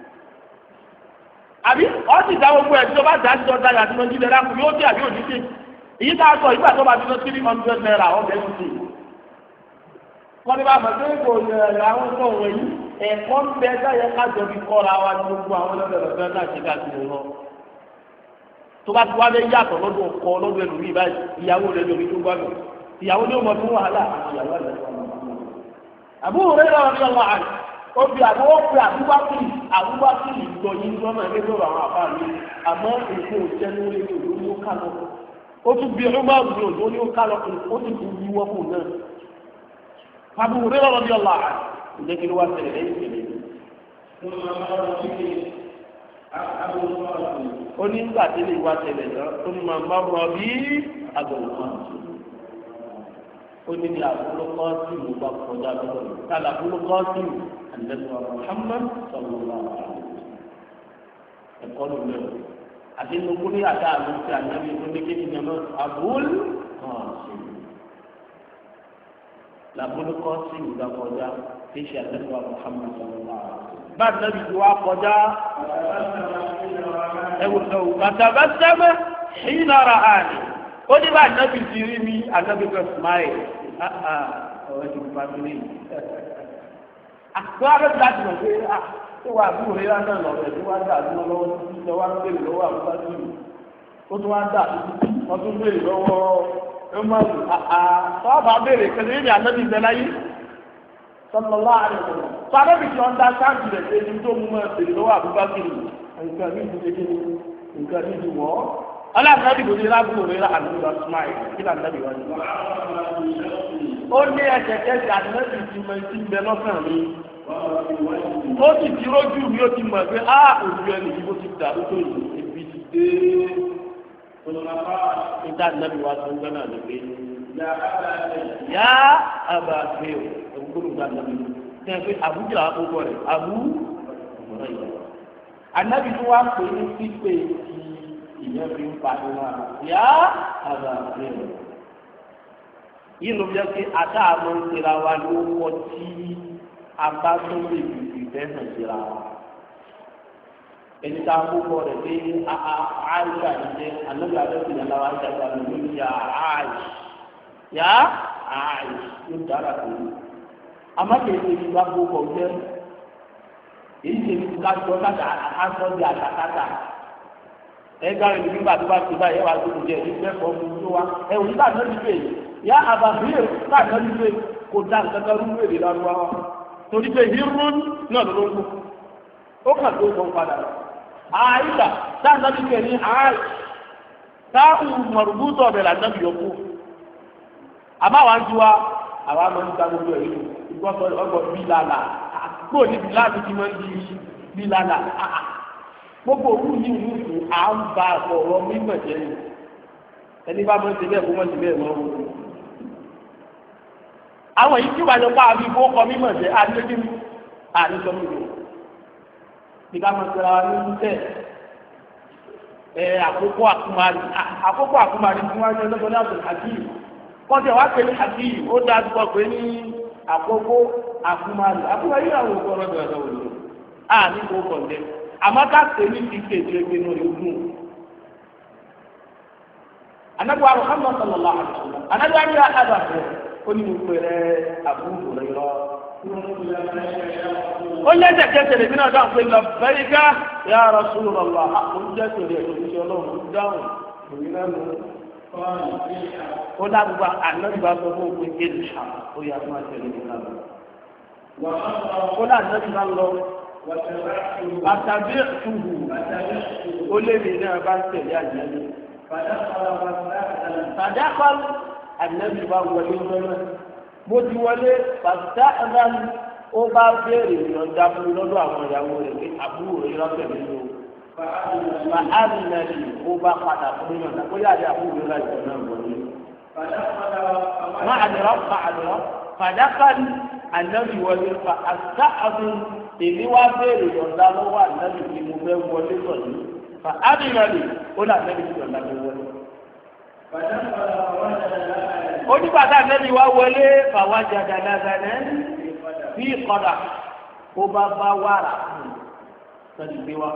àbí ọtí ìdá gbogbo ẹ̀ tí o bá dá sí ọjà yàtí lọ jíjẹ lápò yóò dé àbí òní dé èyí tá a sọ ìgbà tó bá ti lọ three hundred naira ọbẹ̀ ẹ̀ ti wọ́n ní bá a mọ̀ pé kò yẹ àwọn ọmọ wọ̀nyí ẹ̀kọ́ ń bẹ dáyẹ kájọ bí kọ́ra wa ní gbogbo àwọn ọlọ́dẹ̀ẹ̀dẹ̀ náà ṣe ká sí wọn tó bá ti wá lé yàtọ̀ lọ́dún ọkọ lọ́dún ẹlòmíì báyìí ìyàwó rẹ̀ lórí tó gbàgbọ́ ìyàwó ní ọmọ fún wàhálà ìyàwó rẹ̀ àbúrò rẹ̀ lọ́wọ́ ní ọmọ àná obì àbúrò pé àbúbákìrì àbúbákìrì gbọ́ yín lọ́nà ẹgbẹ́ lọ́rọ̀ àwọn àbá mi àmọ́ èkó òjẹ́nu lé ní òjò ní ó ká lọ ó tún bí ọmọ àbúrò òjò ní ó ká lọ ó sì tún yí wọ́n fún náà àbúrò rẹ̀ lọ́wọ́ ní ọmọ àná ìjẹ́ kí ló wá ṣẹlẹ̀ lẹ́yìn ìṣẹ̀lẹ̀ ó ní nígbà tí lè wá ṣẹlẹ̀ náà ó ní máa máa rọ bí àgbẹ̀wò kan ó ní ní àbúrò kọ́ọ̀tì ló bá kọjá lọ́wọ́ rẹ̀ ká làbúrò kọ́ọ̀tì àlẹ́sọ̀ Muhammad sallallahu alaihi wasallam ẹ̀kọ́ ló lẹ́wọ̀ àti nukú ní àdá àlọ́ sí ànábi tó ní kéde ní ọmọ àbúl kọ́ọ̀tì làbúrò kọ́ọ̀tì ló bá kọjá tí ṣe àlẹ́sọ̀ Muhammad sallallahu alaihi wasallam bá ànábi tó wá kọjá ẹ̀wọ̀n lọ́wọ́ bàtàbà sẹ́mẹ́ ìnára àná ó ní bá ànábi ti rí mi ànábi kan smile ọ̀rẹ́ ti fa mi lẹ́yìn. àti wọ́n á bẹ̀rẹ̀ láti mọ̀ pé ṣé wàá bí òrera náà lọ́rọ̀ ẹ̀ tí wọ́n á dà sí lọ́wọ́ títí lọ́wọ́ á béèrè lọ́wọ́ àbúrò sí i ó tún wá dà wọ́n tún béèrè lọ́wọ́ ẹ má lù tọ́ bá béèrè kẹsì ní ànábi ìbẹ̀ láyé sọlọ́lá àrẹ̀ tó ànábi tí wọ́n dá sáǹtì rẹ̀ pé ní tó mú mọ́ béèrè lọ́wọ́ àbúrò sí i nǹkan ní ìdíje nǹkan ní ìdíwọ́ ọlọ́àbí kò ní lábúrò rẹ̀ àdúgbò smile kí là ń dábì wájú. ó ní ẹsẹ̀ kẹsì àdúgbò ti mọ etí bẹ lọ́kàn mi. ó sì ti rójú mi ó ti mọ̀ pé á òjú ẹni yìí bó ti dàrú tó yìí ebi ti dé. níta nàbì wá tó ń gbẹ́ náà ló pé. yá àbá àgbẹ̀ ògbóló gba nàbì tẹ́ ẹ pé àbújá àkókò rẹ̀ àbú ànábì tó wá pè ní pípé ìyẹn fi ń pa ní wọn yá àgbà bẹ́ẹ̀ yìí ló jẹ́ pé àtàwọn ìṣẹ̀ra wa ló wọ́ tí a bá tó lè fi ìfẹ́ hàn síra wa ẹni tá a kó bọ̀ rẹ̀ pé àìsà yìí jẹ́ ànábì àdókè ní aláwa àìsà tó àlọ́ lórí yá àìsà yá àìsà yóò dára tó yìí amákèéké ní bá kó bọ̀ jẹ́ èyí ṣe ní ká jọ láti àkásọ́ di àtàkàtà ẹgbẹ́ rẹ̀ ní nígbà tó bá ti báyìí wà lóko jẹ́ ìgbẹ́ kan mú tó wa ẹ ò ní bá àná nílé yá àbàbíyè bá àná nílé kò dá nǹkan kan rúwé lè lọ́wọ́ wa torí pé hírún náà ló ló ń kó ó kàn tó gbọ́n padà àìsà tá àná nílé ní àì táwọn mọ̀rùbútọ̀ ọ̀bẹ̀ là nàbì yọkú àmọ́ àwọn àjù wa àwọn àmọ́ níta gbogbo ẹ̀ yìí ìgbọ́sọ̀ ọgbọ̀ bí lálà gbọ́ níbi láti ti máa ń di bí lálà gbogbo òwú yìí ní ìlú à ń ba ọ̀rọ̀ mímọ̀ jẹ́ ni ẹni bá mọ̀ sí bẹ́ẹ̀ kó mọ̀ sí bẹ́ẹ̀ mọ́ wọn. àwọn èyí tí wàá lọ pa àbí kó kọ mímọ̀ jẹ́ àdéhùn ní àdéhùn mímọ̀ ní ká mọ̀ síra wa ní tẹ̀ ẹ àkókò àkúmarì àkókò àkúmarì fún wa ní ọlọ́gbọ́n náà bẹ̀rẹ̀ àti kọ́ńtẹ̀ wá pé ní àti ó dájú pọ̀ pé ní àkókò àkúmarì àkúmarì àwọn òkú ọlọ́dọ̀ ọ̀dọ̀ òní à ní kó kọ̀ọ̀dẹ́ àmọ́ ká pè ní ti kéde ẹgbẹ́ náà yóò gùn. Anagba Muhammad sallallahu alaihi wa sallam anagba ni aba fẹ ó ní mo pèrè àbúrò rẹ lọ. ó yẹ jẹkẹsẹ lèmi náà dáhùn pé labbaika ya Rasulullah àkójọ torí ẹ lórí iṣẹ́ Ọlọ́run dáhùn òní náà lọ. ó dábùbà anagba sọ fún òpin kéde ṣá ó yà fún àtẹlẹ nígbà lọ. ó dá anagba lọ àtàbí ẹtùbù ó lé mi náà bá ń tẹ̀lé àjẹmí. Fàdákọ́l ànábì bá wọlé lọ́nà. Mo ti wọlé pàṣẹ ẹ̀rán ó bá béèrè ìyọ̀ǹda fún mi lọ́dọ̀ àwọn ìyàwó rẹ̀ pé àbúrò rẹ̀ lọ́sẹ̀ nínú. Fàáàmì náà ni ó bá padà fún mi yọ̀ǹda bóyá àdé àbúrò rẹ̀ láì sọ̀rọ̀ náà wọlé. Má àdìrọ́ má àdìrọ́ fàdákọ́l ànábì wọlé fa àṣà àfin èmi wá béèrè ìyọ̀ǹda lọ́wọ́ ànábì tí mo fẹ́ wọlé sọ̀rọ̀ fa adìrẹ́lì ó là nẹ́bí tí ọ̀la mi wọlé. onígbàtà nẹ́bí wá wọlé fàwájà dáadáa bí kọ́dà ó bá bá wàrà sọ́dí gbé wá.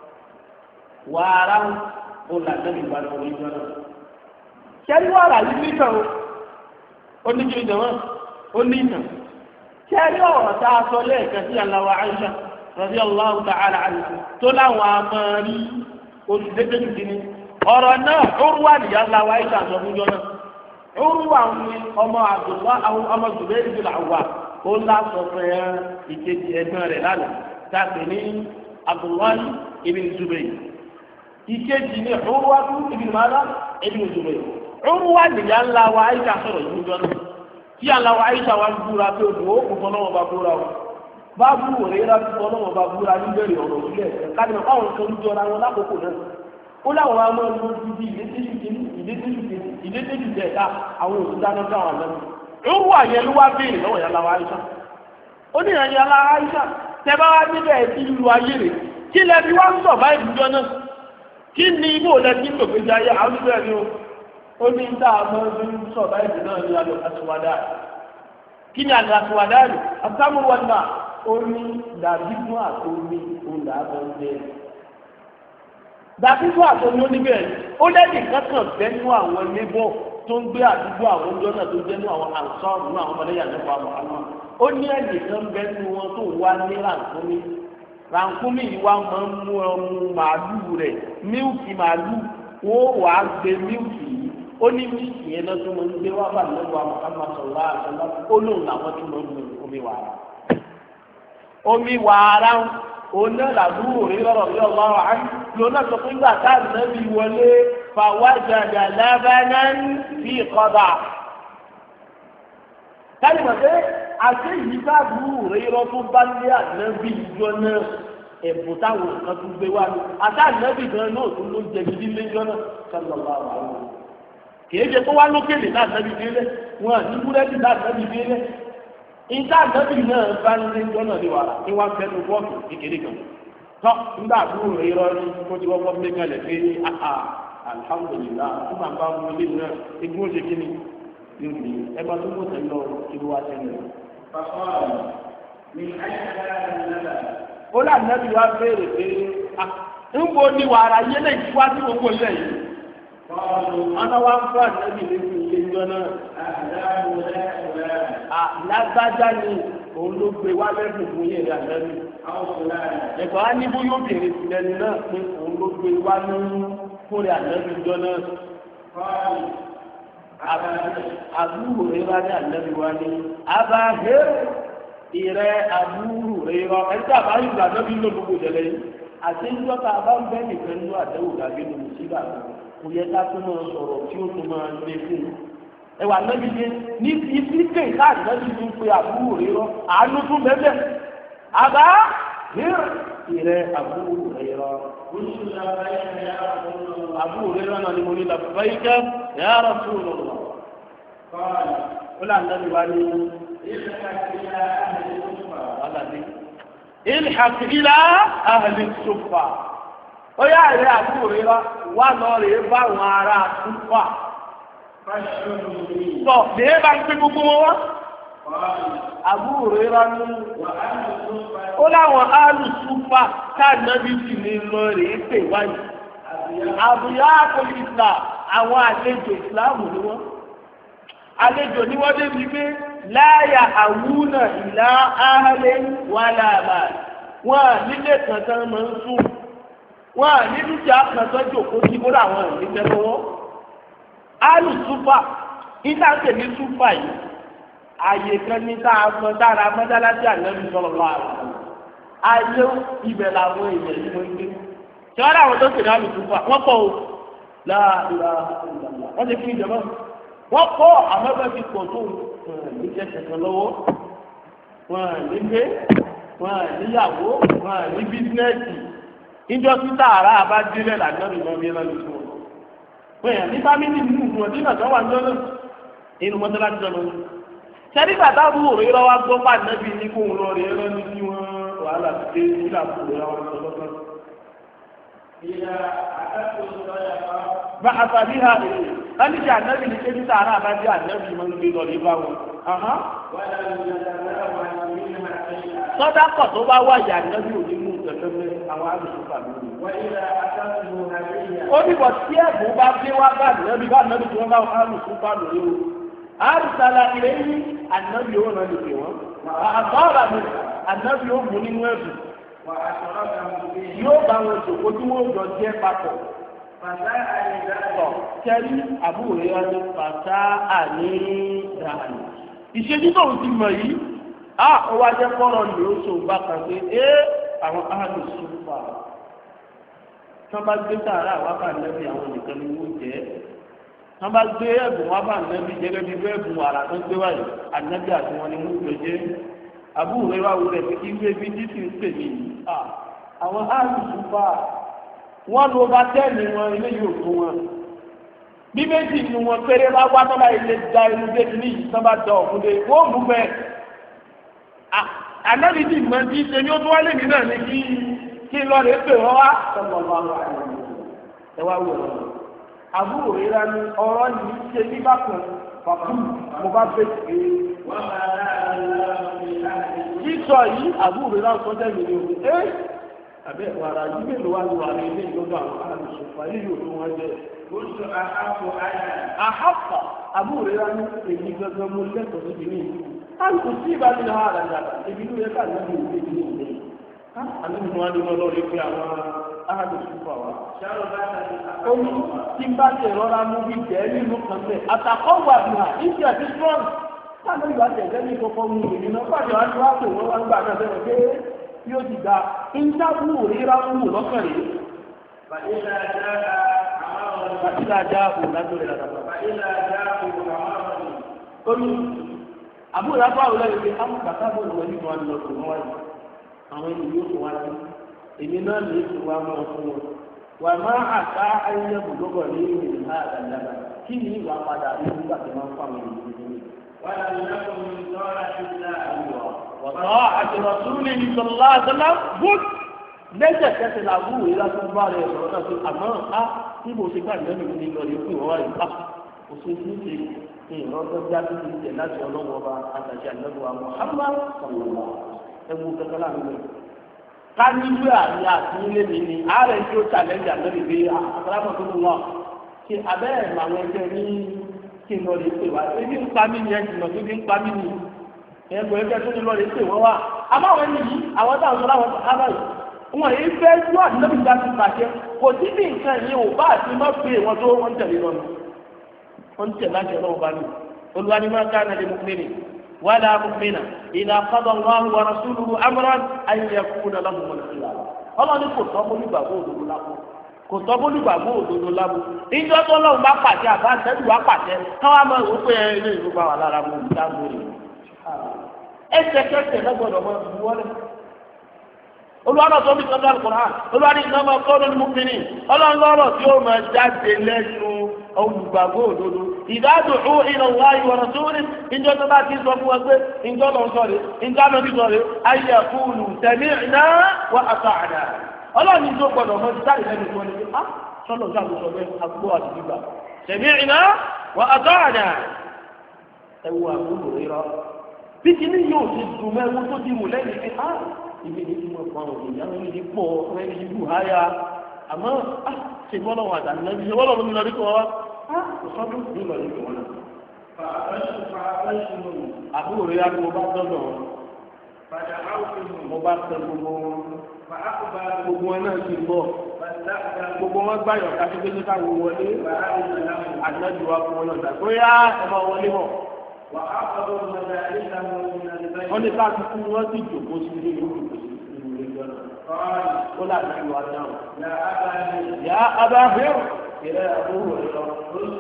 wàrà ó là nẹ́bí wá lórí ìjọ náà. sẹ́ni wàrà yìí ní ìtàn ó ní kí ni jọ̀wọ́ ó ní ìtàn. sẹ́ni ọ̀rọ̀ tá a sọ lẹ́ẹ̀kan sí aláwa Aisha rọ̀bí ọlọ́run ta'ala àlùkò tó láwọn amárí oṣù dédéjì kìíní ọ̀rọ̀ náà Urwa nìyá ńlá wa Aisha sọ fún jọ́nà Urwa ní ọmọ àdùnwá àwọn ọmọ Zubair ibn Awwam ó lásọ fún ẹ ìkejì ẹgbẹ́ rẹ̀ lánàá káàpẹ̀ ní Abdullahi ibn Zubair ìkejì ní Urwa ibn Mada ibn Zubair Urwa nìyá ńlá wa Aisha sọ̀rọ̀ fún jọ́nà tí ńlá wa Aisha wa ń búra pé òdò ó kò fọ́ náà bá búra wọn báàbù òrèrà tí ọlọ́wọ́ bá búra níbẹ̀rẹ̀ ọ̀rọ̀ sílẹ̀ káàdìmọ̀ káwọn kan jọra wọn lákòókò náà ó láwọn ọmọ ọmọ bíbí ìdédéjì tẹ̀ka àwọn òṣìṣẹ́ náà dáwọn àlọ́ irú àyẹ̀ ló wá béèrè lọ́wọ́ yàrá wa Aisha ó ní ìrìn yàrá Aisha tẹ bá wá níbẹ̀ tí ìlú ayé rẹ̀ kí lẹ fi wá ń sọ̀ bá ìbújọ náà kí ni ibò lẹ kí lò pé jayé àwọn níbẹ̀ ni ó ní tá a mọ ní sọ̀ bá ìbú náà ní alọ́ àtiwádà kí ni àlọ́ àtiwádà rẹ̀ àtàmúwádà ó ní dàbí fún àtòmí òǹdà àbọ̀ǹdẹ. dàbí fún àtòmí oníbẹ̀ ó lẹ́yìn kankan bẹ́nu àwọn lébọ̀ tó ń gbé àdúgbò àwọn ọjọ́ náà tó jẹ́nu àwọn àǹsọ́ọ̀rù náà àwọn ọmọdéyà nípa àwọn àmọ́ ó ní ẹnìkan bẹ́nu wọn tó wá ní ràǹkúmí ràǹkúmí yìí wá máa ń mú ọmú màálù rẹ̀ mílìkì màálù wọ́n wà á gbé mílìkì yìí ó ní mílìkì yẹn náà tó máa ń gbé wá bá lọ́wọ́ àwọn àmàṣọ̀lá àṣọlá ó lóun làwọn tó máa ń mú omi wàrà omi wàrà onílàdúró rí lọ́rọ̀ bí ọlọ́rọ̀ á lónà tó fún ìgbà káàdì náà bí wọlé fàwájàdà lábánán bí kọ́dà. káàdì mọ̀ pé àti yìí káàdúró rí lọ́ tó bá lé ànábì ìjọ náà ẹ̀bùn táwọn kan tún gbé wá ní àti ànábì gan náà tó ló jẹ gidi léjọ́ náà sọ́lọ́lá àwọn. kì í ṣe tó wá lókèlè náà ànábì délé wọn àti búrẹ́dì náà ànábì délé ìta àgbẹ̀bí náà bá ń lé jọ́nà ní wàrà ní wọ́n fẹ́nu bọ́ọ̀lù kékeré kan tọ́ nígbà àbúrò rẹ̀ irọ́ ní kó tí wọ́n kọ́ gbé kalẹ̀ pé ní àhà alhamdulillah fún bàbá wọn lé náà egbó ṣe kí ni yóò ní ẹgbà tó kó tẹ̀ lọ kí ló wá tẹ̀lé. ó là nẹ́bí wá béèrè pé ń bo ni wàrà yẹlẹ̀ ìfúwá sí gbogbo ilẹ̀ yìí. Ana wa ń fún àtẹ́bí lẹ́sìn ilé ìjọ náà. Lágbájá ni òun ló gbé wá lẹ́sìn fún yẹ̀rẹ̀ àtẹ́bí. Ẹ̀kọ́ á ní bó yóò bèrè sílẹ̀ni náà pé òun ló gbé wá ní fúnrẹ̀ àtẹ́bí ìjọ náà. Àbúrò rẹ̀ wá ní àtẹ́bí wá ní. Abáhẹ́ ìrẹ́ àbúrò rẹ̀ wá. Ẹ̀sẹ̀ àbáyé ìgbà àtẹ́bí ló gbogbo ìṣẹ̀lẹ̀ yìí. Àti ìjọba àbá ń bẹ́ nìkan ní àdéhùn tàbí ní mùsíbà kò yẹ ká tún máa sọ̀rọ̀ tí ó tún máa lé fún un. ẹwà lẹ́bi dé ní ibi kéèké àdìlẹ́bi tún pe àbúrò rẹ lọ àánú tún bẹ́ẹ̀ àbá ìrẹ àbúrò rẹ lọ. àbúrò rẹ lọ náà ni mo ní labbayka ya Rasulullah. ó là ń lẹ́bi wá ní. ilhaq ila ahli sufa. ó yá ìrẹ àbúrò rẹ lọ wá lọ rè é bá àwọn ará Sufa. Sọ bẹ́ẹ̀ bá ń pín gbogbo wọn wá. Àbúrò rẹ̀ rá ní. Ó láwọn alùsùfà káànábì sì ní lọ rèé pè wáyé. Àbúyá àkọlù ìsìlá àwọn àlejò ìsìláàmù ni wọ́n. Àlejò ni wọ́n débi pé láyà àwúnà ìlà áhálẹ́ wà láàbà. Wọ́n nílé kan tán máa ń sùn. Wọ́n ní dúkìá kan tán jòkó sí kó láwọn ìníṣẹ́ lọ́wọ́. Alu sufa ìta ń tẹ̀lé sufa yìí ààyè kan ní tá a mọ dára mọ́dálásí ànábì sọ̀rọ̀ lọ́wọ́ àrùn ayé ibẹ̀ làwọn èèyàn yìí wọ́n gbé tí wọ́n dáwọn tó tẹ̀lé alu sufa wọ́n kọ́ o láàbíra wọ́n ti fi ìjọba wọ́n kọ́ àmọ́bẹ́ fi pọ̀ tó ní kẹsẹ̀ kan lọ́wọ́ wọ́n ní gbé wọ́n níyàwó wọ́n ní bísínẹ́sì ìjọ títà àrà àbájúlẹ̀ làǹdọ́rì náà bí ẹlẹ́nu fún wọn. Wẹ́n ní fámìlì nínú ìlú ọdún náà sọ́wọ́ àjọ náà inú mọ́tò láti jọ lọ́wọ́. Sẹ́ni bàtà búrò rẹ̀ lọ́wọ́ gbọ́ pà nẹ́bí ní kóhun lọ rẹ̀ lọ́nu tí wọ́n wàhálà ti dé nílà fúru rẹ̀ wọn sọ lọ́kàn. Ìyá àtàkùn sọ́yà bá. Bá a fà bí ha rè é. Láti ṣe ànẹ́bí ní ṣé títà àrà àbájá ànẹ́bí máa ń gbé lọ rí bá wọn. Sọ́dá kọ̀ tó bá wáyà ànẹ́bí ò ní mú ìtẹ̀tẹ̀ àwọn àlùsùn pàdé. Ó ní bọ̀ tí ẹ̀bùn bá dé wá bá ànábì bá ànábì tí wọ́n bá àrùn fún bá lòye o. Àrùsàlà ilé yìí ànábì ó rán lè pè wọ́n. Àtọ́ra mi ànábì ó mú nínú ẹ̀bùn. Yóò bá wọn jòkó tí wọ́n jọ jẹ́ papọ̀. Sọ kẹ́rí àbúrò rẹ̀ ní pàtà àní dàní. Ìṣèjú tó ń ti mọ̀ yìí, á ó wá jẹ́ kọ́rọ̀ ní oṣù bá kan pé ẹ́ àwọn áàlù sùpà. Tán bá gbé sàárà wá bá nẹ́bí àwọn nìkan ni wọ́n jẹ́. Tán bá gbé ẹ̀bùn wá bá nẹ́bí gẹ́gẹ́ bí bẹ́ẹ̀ bùn wàrà tán gbé wáyé ànẹ́bí àti wọn ni wọ́n jọ jẹ́. Àbúrò rẹ̀ wá wúlẹ̀ pé kí wé bí títí ń pè mí. Àwọn áàlù sùpà wọ́n lo bá tẹ́ẹ̀nì wọn ilé yóò tó wọn. Bí méjì nu wọn péré bá wá tọ́lá ilé da inú débi ní yìí tán bá da ọ̀kúndé wọ́n mú bẹ́ẹ̀. Ànẹ́bí ti mọ̀ bí ṣe ni ó tó wálé mi náà ní kí kí lọ rè pè wọ́n wá sọ̀rọ̀ lọ́wọ́ ẹ wá wò ó àbúrò rírà ní ọ̀rọ̀ yìí ṣe ní bákan pàpù mo bá fẹ́ pé sísọ yìí àbúrò rírà ń sọjá mi ní o ẹ àbẹ wàrà yìí mélòó wá ní wàrà ilé ìlọ́dọ̀ àwọn alùsùfà yìí yóò tó wọn jẹ. àhàfà àbúrò rírà ní èyí gbẹgbẹ mo lẹ́kọ̀ọ́ síbi ní ìlú àlùkò sí ìbámu náà àràjà ìbí ló yẹ ká lẹ́nu ìwé ìlú ìlú àlùkò wọn ni wọn lọ rí pé àwọn alùsùfà wa. ó ní tí n bá tẹ̀ rọra mú bí jẹ́ nínú kan bẹ́ẹ̀ àtàkọ́ wà bí wà ìdí àti strong sáà ìgbà tẹ̀gẹ́ ní kọ́kọ́ mú ìrìn náà pàdé wá ní wá pè wọ́n wá ń gbà náà bẹ̀rẹ̀ pé yóò ti da ìjábù òríra wù lọ́kàn rèé. Bàtílà já òun lágbóre làdàbà. Ó ní àbúrò lápá òun lẹ́yìn pé àwọn bàtà bọ́ọ̀lù wọn nínú wọn lọ sí wọn wáyé. Àwọn ènìyàn yóò fún wa sí. Èmi náà lè fún wa mọ́ fún wọn. Wà má àká ayẹyẹ bùdókọ̀ ní ìrìn náà àdàlàbà. Kí ni ìwà padà ní nígbà tí wọ́n fún àwọn ènìyàn yìí? Wọ́n á lè lọ́kùn mi sọ́ra sí ìlà wọ́tọ́ àti rọ̀súlì ìṣọ̀lá àdọ́lá gùn lẹ́sẹ̀ kẹsẹ̀ làbúrò yìí láti bá rẹ̀ sọ̀rọ̀ náà pé àmọ́ á tí mo ṣe gbà lẹ́nu ní lọ́ọ̀dì fún ìwọ́n wáyé pa òṣèlú ṣe ní ìrọ́tọ́ jáde ní ìjẹ́ láti ọlọ́wọ́ ọba àtàṣà ìlẹ́gbọ̀n àmọ́ àmọ́ sọ̀rọ̀ ẹ̀wù kẹkẹ láàrin rẹ̀. ká nílò àmì àti ilé mi ni ààrẹ tí ó challenge àlọ́lẹ̀ pé àkàràmọ̀ tó mú wọn ṣe abẹ́rẹ́ àwọn ẹgbẹ́ ní kí n lọ lè pè wá ebi ń pa mí ni ẹ̀ jìnnà tó bí ń pa mí ni ẹgbẹ́ ẹgbẹ́ tó ní lọ rè pé wọ́n wá àbáwọn ẹni yìí àwọn táwọn sọlá wọn sábà yìí wọn èyí fẹ́ yọ àdínlẹ́bí dá sí pàṣẹ kò sí bí nǹkan yìí ò bá àti má pé wọn tó wọn tẹ̀lé lọ wọn tẹ̀lé láti ọlọ́wọ́ bá mi olùwàní máa ká nàlẹ́ mùkúmẹ́nì wàlá mùkúmẹ́nà ìlà kọ́dọ̀ wọn wà rasúlù amúran ayẹyẹ kú nà lọ́mú wọn sílá ọlọ́ni kò tọ́ mọ́ nígbà tó òdòdó lápò kò tọ́ bólúgbàgbọ́ òdodo lábò ìjọ tó lọ́wọ́ bá pàṣẹ àbá àtẹ́lù wá pàṣẹ káwá máa wò pé ilé ìlú bá wà lára mọ̀ ní dáàbò rẹ̀ ẹsẹ̀kẹsẹ̀ lọ́gbọ̀dọ̀ mọ́ ìlú wọlé olùwàlọ́ tó bí sọ́dọ̀ Al-Qur'an olùwàlọ́ ìnáwó kọ́ọ̀lù mùmínì ọlọ́ọ̀lọ́rọ̀ tí ó máa jáde lẹ́nu olùgbàgbọ́ òdodo ìdádùú ila Allahi wa rasulih ìjọ tó bá ti sọ fún wa pé ìjọ lọ sọ̀rọ̀ ìjọ lọ bí sọ̀rọ̀ ayé kúlù sami'na wa ata'na ọlọ́ọ̀ni tó gbọdọ̀ mọ́ ti sáré lẹ́nu tó ní á sọ́lọ̀ sáà ló sọ bẹ́ẹ̀ agbó àti gbígbà sami'na wa ata'na ẹwù àbúrò rírọ bí kìíní yóò ti dùn mẹ́wọ́ tó ti mú lẹ́yìn pé á ibi ní kí wọ́n pa àwọn èèyàn ní ní pọ̀ rẹ̀ ní ìlú háyà àmọ́ á ṣe bọ́lọ̀ wà dà nínú ṣe bọ́lọ̀ mi lọ rí kọ́ wa á kò sọ́dún ní ìlọ rí kọ́ wọn. àbúrò rẹ̀ á ní mo bá dọ́dọ̀ wọn. mo bá tẹ gbogbo wọn. gbogbo wọn náà ti bọ̀. gbogbo wọn gbáyọ̀ káṣí pé káwọn wọlé. ànájú wa fún wọn náà dà tó yá ẹ máa wọlé mọ̀. wọ́n ní káàkiri fún wọn sì jòkó sí ilé ìlú ó láti fi wá dáhùn. yà á bá hẹ́rù ìrẹ́ àbúrò rẹ̀ lọ.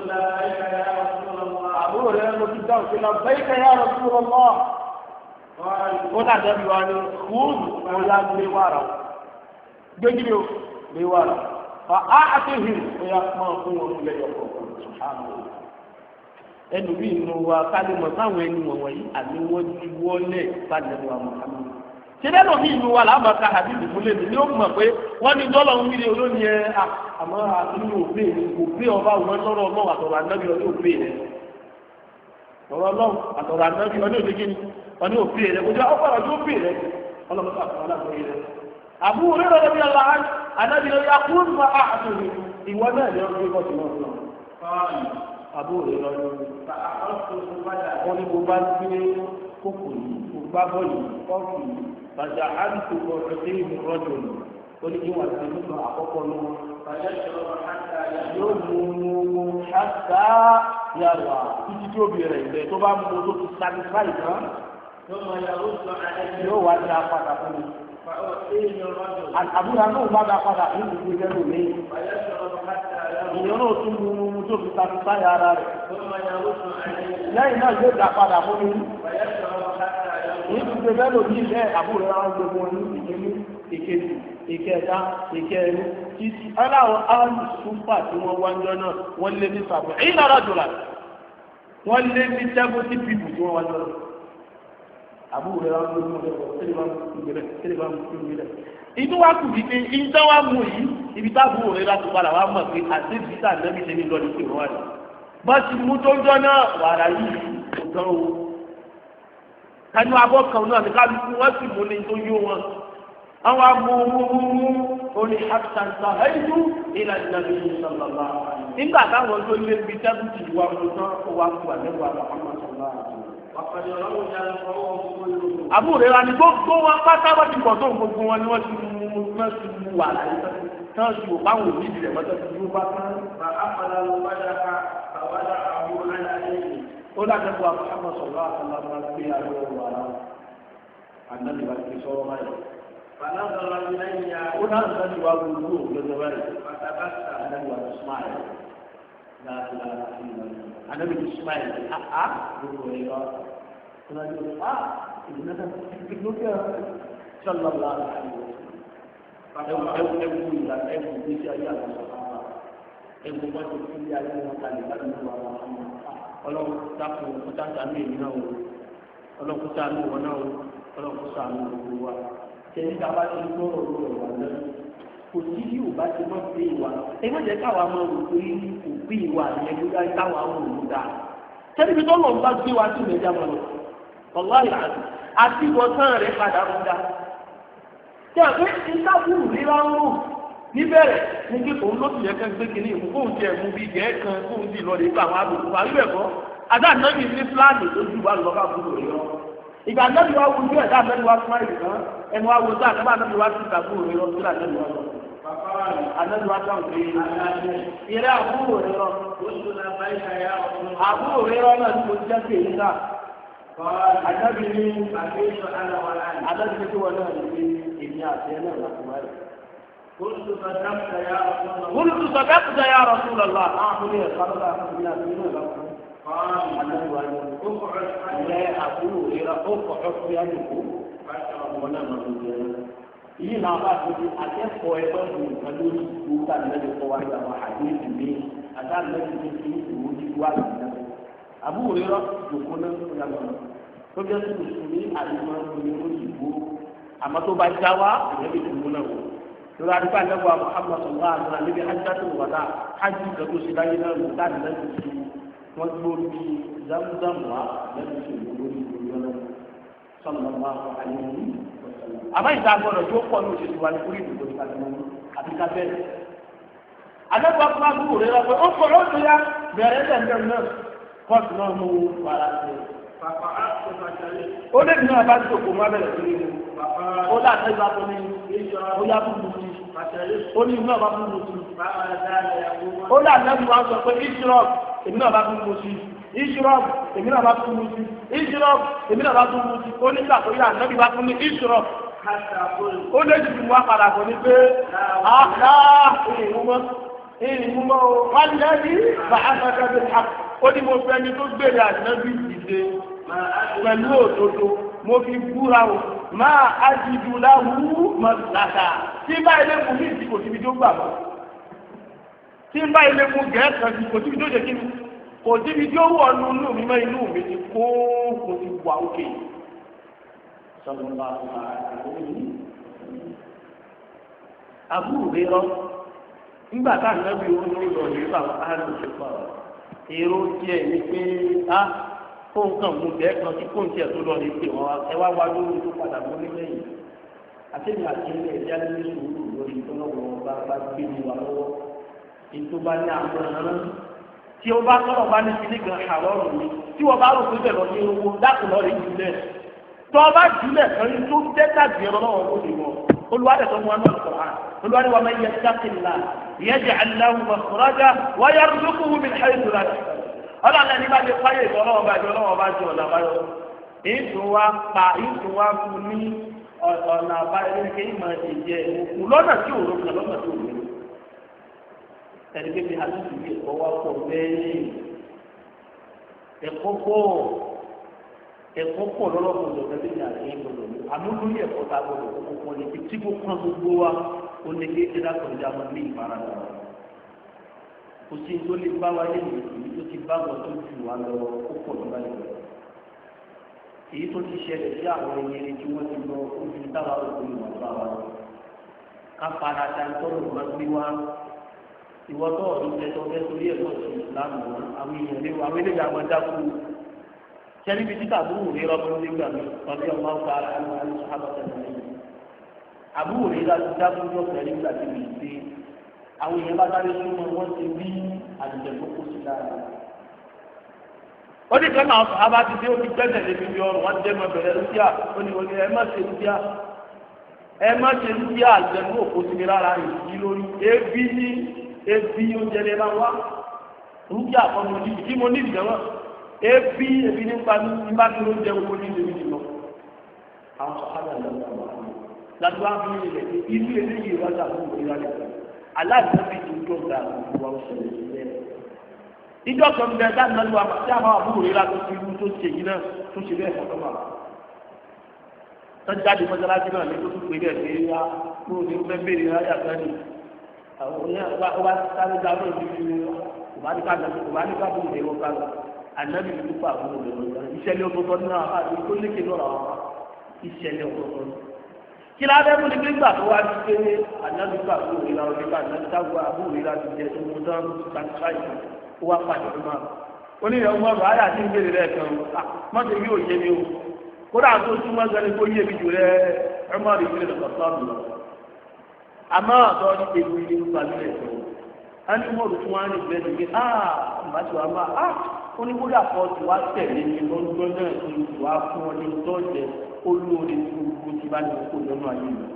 àbúrò rẹ̀ ló ti dáhùn sí lọ bẹ́ẹ̀ kẹ́ yà Rasulullah. ó láti fi wá ní kúùdù ó yá gbé wàrà gbégbé o gbé wàrà. fa á àti hìn ó yá máa fún wọn lẹ́yọ̀ kọ̀ọ̀kan. ẹnu bí inú wa kálí mọ̀ sáwọn ẹni wọ̀nyí àbí wọ́n ti wọlé bá nínú wa Muhammad. ṣé lẹ́nu bí inú wa làwọn ká àbíbí fún lèmi ni ó mọ̀ pé wọ́n ní dọ́là ń wílé olóyìn ẹ̀ àmọ́ àbínú òbí rẹ̀ òbí ọba wọn lọ́rọ̀ ọlọ́wọ́ àtọ̀rọ̀ ànábì ọdún òbí rẹ̀ ọ̀rọ̀ ọlọ́wọ́ àtọ̀rọ̀ ànábì ọdún òbí rẹ̀ ọdún òbí rẹ̀ kò jẹ́ ọ̀pọ̀ ọdún òbí rẹ̀ ọlọ́mọdé àtọ̀rọ̀ ànábì rẹ̀ àbúrò rẹ̀ lọ́dọ̀ bí ọlá ànábì rẹ̀ yà kún fún àtúnyì ìwọ náà lè ọdún ìkọ́sí náà àbúrò rẹ̀ lọ́dọ̀ wọn ni mo bá gbé kókò yìí mo gbá bọ́ọ̀lù kọ́ọ̀kì yìí bàtà àdìsókò ọ̀rẹ́dẹ́ ìlú rọ́jò ní ó ní kí wọ́n ti nínú àkọ́kọ́ ní wọn. yóò mú mú ṣáṣá yàrá títí tí ó bẹ̀rẹ̀ ilẹ̀ tó bá mú tó ti satisfy tán yóò wá ní apàdà fún mi. àbúrò náà bá dá padà nínú ìgbésẹ̀ lónìí. ìyẹn náà tún mú mú tó fi satisfy ara rẹ̀. lẹ́yìn náà yóò dá padà fún mi. èyí ti gbé bẹ́ẹ̀ lòdì ilé àbúrò àwọn gbogbo wọn ní ìkéní ìkejì ìkẹta ìkẹrin títí aláwọ̀ alùsùpà tí wọ́n wá ń jọ náà wọ́n lé ní sàbọ̀ èyí lára jùlọ wọ́n lé ní seventy people tí wọ́n wá ń jọ náà àbúrò rẹ̀ àwọn gbogbo wọn tẹ́lẹ̀ bá ń gbé rẹ̀ tẹ́lẹ̀ bá ń gbé rẹ̀. ìtú wa kù wípé ìjọ wa mú yìí ibi táàbùrò rẹ̀ láti padà wá mọ̀ pé àti bíta nẹ́bí ṣe ní lọ́dún pé wọ́n rẹ̀ bá ti mú tó ń jọ náà wàrà yìí kò tán owó kánú abọ́ kan náà ní kálukú wọ́n sì mú ní tó yó wọn. àwọn amúhùhùhù oní àtàntà ẹ̀dú ìlà ìlànà ìṣàlọ́lá nígbà táwọn tó lé bí tẹ́bùtì wà fún náà ó wá fún àdébò àbámọ́ sọ̀lá àbúrò rẹ̀ ni gbogbo wọn pátá wọ́n ti pọ̀ tó gbogbo wọn ni wọ́n ti mú wọ́n ti mú wà láyé tán ti wò báwọn òbí ìdílé mọ́tò ti dúró bá tán. ó dájọ́ pé àwọn ọmọ sọ̀rọ̀ àtàlà máa gbé àlọ́ wà ànábì wa ti sọ̀rọ̀ báyìí. ó náà sọ́ni wa gbogbo ògbẹ́gbẹ́ báyìí. ànábì wa ti smile. ànábì ti smile. àá gbogbo ẹ̀ lọ. ah ìdílé náà ti lókè sọlọ́lá ẹwù ẹwù ìlà ẹwù ìgbésí ayé àwọn sọ̀rọ̀ ẹwù wọn ti fi ayé wọn kalẹ̀ láti ní wàhálà ọmọ ọlọ́run dákun kúta sàánú èmi náà o ọlọ́run kúta sàánú wọn náà o ọlọ́run kúta sàánú gbogbo wa tẹ̀lé ká bá ti gbọ́rọ̀ lọ́rọ̀ wà lẹ́nu kò sí bí ò bá ti mọ́ pé ìwà ẹ má jẹ́ káwa máa wò pé kò bí ìwà yẹn ló dá káwa wò ló dá tẹ́lẹ̀ bí tọ́lọ̀ ń bá gbé wa sí ìmẹ̀já mọ́ lọ ọláyà àti ìwọ̀sán rẹ̀ padà ń dá. Tí a pé ìsáfùrù ríra ń rò níbẹ̀rẹ̀ ní kí òun ló ti yẹ kẹ́ gbé kínní ìmú fóun jẹ́ ẹ̀mú bíi gẹ̀ẹ́ kan fóun sì lọ lè gba àwọn àbùkù wa níbẹ̀ kọ́. Àdá ànábì ní fúlàní tó ju wa lọ bá gbúdọ̀ rí lọ. Ìgbà ànábì wa wo ojú ẹ̀dá ànábì wa fún àyè kan ẹnu wa wo sí ànábì ànábì wa sí ìgbàgbọ́ rí lọ sí ànábì wa lọ. Ànábì wa dáhùn pé ìrẹ́ àbúrò rí lọ. Àbúrò rí lọ náà ní mo jẹ́ pé èyí náà. Àdábì ní àdábì ní kí wọ́n náà ní èmi àti ẹ̀ náà láti wáyé. قلت صدقت يا رسول الله قلت صدقت يا رسول الله أعطني قال لا أخذنا فينا قال اقعد لا أقول إلى اقعد في أنكم ولا مرجع yìí náà bá ti di akẹ́kọ̀ọ́ ẹgbẹ́ ìlú kan lórí ìlú káàdínlẹ́dẹ́ kọ́ wáyé àwọn àdéhùn mi àdáńlẹ́dẹ́ ti fi ìwò ní wáyé náà àbúrò rẹ lọ jòkó náà ó yà lọ tó jẹ́ sí mùsùlùmí àdìmọ́ ìlú lórí ìbò àmọ́ tó bá já wá ìyẹn lè dùn náà wò lórí àdìpá ìlẹ́wọ̀ Muhammad sallallahu alaihi wasallam níbi hajjatu wàdà hajj ìgbàgbọ́ sí láyé náà lò káàdínlẹ́dẹ́ ti wọ́n gbórí zamzam wá lẹ́nu sí ìlú lórí ìlú náà sallallahu alaihi wasallam àmọ́ ìta gbọ́dọ̀ tó pọ̀ ní oṣù wa ní orí ìdìbò nípa ti mọ́ àti kábẹ́ẹ̀lì. àdẹ́gbà fúlàgù kò rí lọ́pẹ́ ó kọ̀ lóṣù ya bẹ̀rẹ̀ ẹ̀dẹ̀ náà kọ́ọ̀tù náà mú fara sí i. ó lè ní àbá tó kò má bẹ̀rẹ̀ sí i. ó dà tẹ́gbà tó ní ó yá fún mi sí i. ó ní inú ọba fún mi sí i. ó dà tẹ́gbà sọ pé israel èmi náà bá fún mi sí i. israel èmi náà bá fún mi sí i. israel èmi náà bá fún mi sí i. ó ní ìgbà tó yà nẹ́bí bá fún mi israel ó lè jù wá padà bọ̀ ní pé àdá ìrìnmúmọ́ ìrìnmúmọ́ wọ́n lẹ́bí bá afẹ́fẹ́ bí i ó ní mo fẹ́ ní tó gbèrè ànábì ìdè pẹ̀lú òdodo mo fi búra o máa ájìdù láwùú mọ̀láta tí bá ilé mú ní ìdí kò síbi tó gbà mọ́ tí bá ilé mú gẹ̀ẹ́kan sí kò síbi tó jẹ́ kí ni kò síbi tó wọ̀ nù inú mi mọ́ inú mi ti kó kò ti wà òkè àbúrò rírọ nígbà tá à ń lọ́bi owó ní ìlọ ìlú àwọn àrùn ìṣèpọ̀ èrò díẹ̀ ní pé á fóun kàn mú bẹ́ẹ̀ kan tí fóun tiẹ̀ tó lọ ní pé wọ́n ẹ wá wá lórí tó padà mọ́ nílẹ̀ yìí àtẹ̀mí àti ilé ẹ̀já ní sùúrù lórí ìtọ́lọ́wọ́ bá bá gbé ní wa lọ́wọ́ ètò bá ní àwọn ọ̀ràn tí ó bá sọ̀rọ̀ bá ní sílé gan àrọ́ọ̀rùn mi tí wọ́n bá rò pé bẹ̀rẹ̀ lọ sí owó dákùn lọ́rẹ̀ ìjùlẹ̀ tọ́ba jùlẹ̀ kan tó dẹ́ta jẹ́ lọ́wọ́ ó lè wọ̀ olùwádìí tó mú wọn lọ́wọ́ sọ̀rọ̀ olùwádìí wa máa yẹ sákìlá yaj'al lahu makhraja wa yarzuquhu min haythu la yahtasib ọlọ́run ẹni bá lè fáyé ìtọ́lọ́ ọba ìjọ lọ́wọ́ bá jẹ ọ̀nà àbáyọ ètò wa pa ètò wa fún ní ọ̀nà àbáyọ ní kéyìn máa ṣe jẹ òkú lọ́nà tí òru kan lọ́nà tí òru ẹni pé bí àtúntò yìí ẹ̀kọ́ wa pọ̀ bẹ́ẹ̀ ẹ̀kọ́ pọ̀ ẹ̀kọ́ pọ̀ lọ́lọ́pọ̀ lọ́dọ̀ bí ní àlẹ́ gbọdọ̀ ní àmúlórí ẹ̀kọ́ tá a gbọdọ̀ kọ́kọ́ ní tí kò kán gbogbo wa ó ní kí ẹ̀dá kan já wọn ní ìfaradà wa kò sí tó lè bá wa lé nìyí èyí tó ti bá wọn tó jù wá lọ ó pọ̀ lọ́ba yìí èyí tó ti ṣẹlẹ̀ sí àwọn ẹyẹ tí wọ́n ti lọ ojú táwa òkú ìwọ̀n bá wa lọ ká farada tọ́lọ̀ bá gbé wa ìwọ́tọ̀ ọ̀dún tẹ́tọ́ fẹ́ torí ẹ̀kọ́ sí ìsìlámù àwọn èèyàn léwu àwọn eléyà àwọn dákú sẹ́ni bíi títà àbúrò rẹ̀ rọ́bọ̀ nígbà mi ọdún ọmọ ọgbà àwọn àwọn sábàtà náà àbúrò rẹ̀ láti dábúrò ọ̀sẹ̀ nígbà tí mi ṣe àwọn èèyàn bá sáré súnmọ́ wọ́n ti rí àdìjẹ́ tó kó sí lára. ó ní kẹ́nà ọ̀sán abá ti dé ó ti gbẹ́sẹ̀ lé bíbí ọrùn wọ́n jẹ́ mọ́ bẹ̀rẹ̀ lúdíà ó ní wọlé ẹ má ṣe lúdíà ẹ má ṣe lúdíà àdìjẹ́ tó kó sí mi lára yìí lórí ebi ní ebi oúnjẹ lè máa wá lúdíà kan mo ní ìdí mo ní ìdíjẹ́ ebi ebi nípa nípa tí ló ń jẹ owó ní ìlú ìlú àwọn sọ̀kadà lọ́wọ́ láti wá fi ilẹ̀ ìlú eléyìí ìwádà fún ìwé rẹ̀ aláàbí ti ń tó ga gbogbo wa ṣẹlẹ̀ sílẹ̀. ìjọ kan bẹ dáná lọ́wọ́ àmọ́ tí àwọn àbúrò rẹ̀ láti fi irú tó ṣe yìí náà tó ṣe bẹ́ẹ̀ fọ́tọ́ mà. tọ́jú jáde mọ́sálásí náà ní tó tún pè é pé wá kó o ní fẹ́ béèrè ráyà kan ní. àwọn oníyàwó wa sáré dáná ní anabi ní kó àbúrò rẹ̀ lọ́wọ́ ìṣẹ̀lẹ̀ ọ̀tọ̀ọ̀tọ̀ nínú àwọn àti tó lékè lọ́rọ̀ àwọn ìṣẹ̀lẹ̀ ọ̀tọ̀ọ̀tọ̀ ní. kí la bẹ́ẹ̀ mú ní gbígbà tó wá sí pé anabi kó àbúrò rẹ̀ lọ́wọ́ nípa anabi táwọn àbúrò rẹ̀ láti jẹ tó mú dán sàǹtàì ó wá pàdé tó máa. oníyàwó ọmọ rẹ̀ ayé àti ìbéèrè rẹ̀ kan mọ́tò yóò yé mi o kódà tó túmọ̀ sẹ́ni kó yé mi jù rẹ̀ ọmọ rẹ̀ ìbéèrè lọ́sọ̀tọ̀ àmọ́ àtọ́ ní ewu ilé nípa nílẹ̀ tó ẹni mọ̀ ló tún wá ní ìgbẹ́ nígbẹ́ áà ìbáṣe wa máa áà ó ní kódà kọ́ tí wá tẹ̀lé ní lọ́jọ́ náà tó ń wá fún ọ ní tọ́jẹ́ olóore gbogbo tí bá ní kó lọ́nà ayé mi.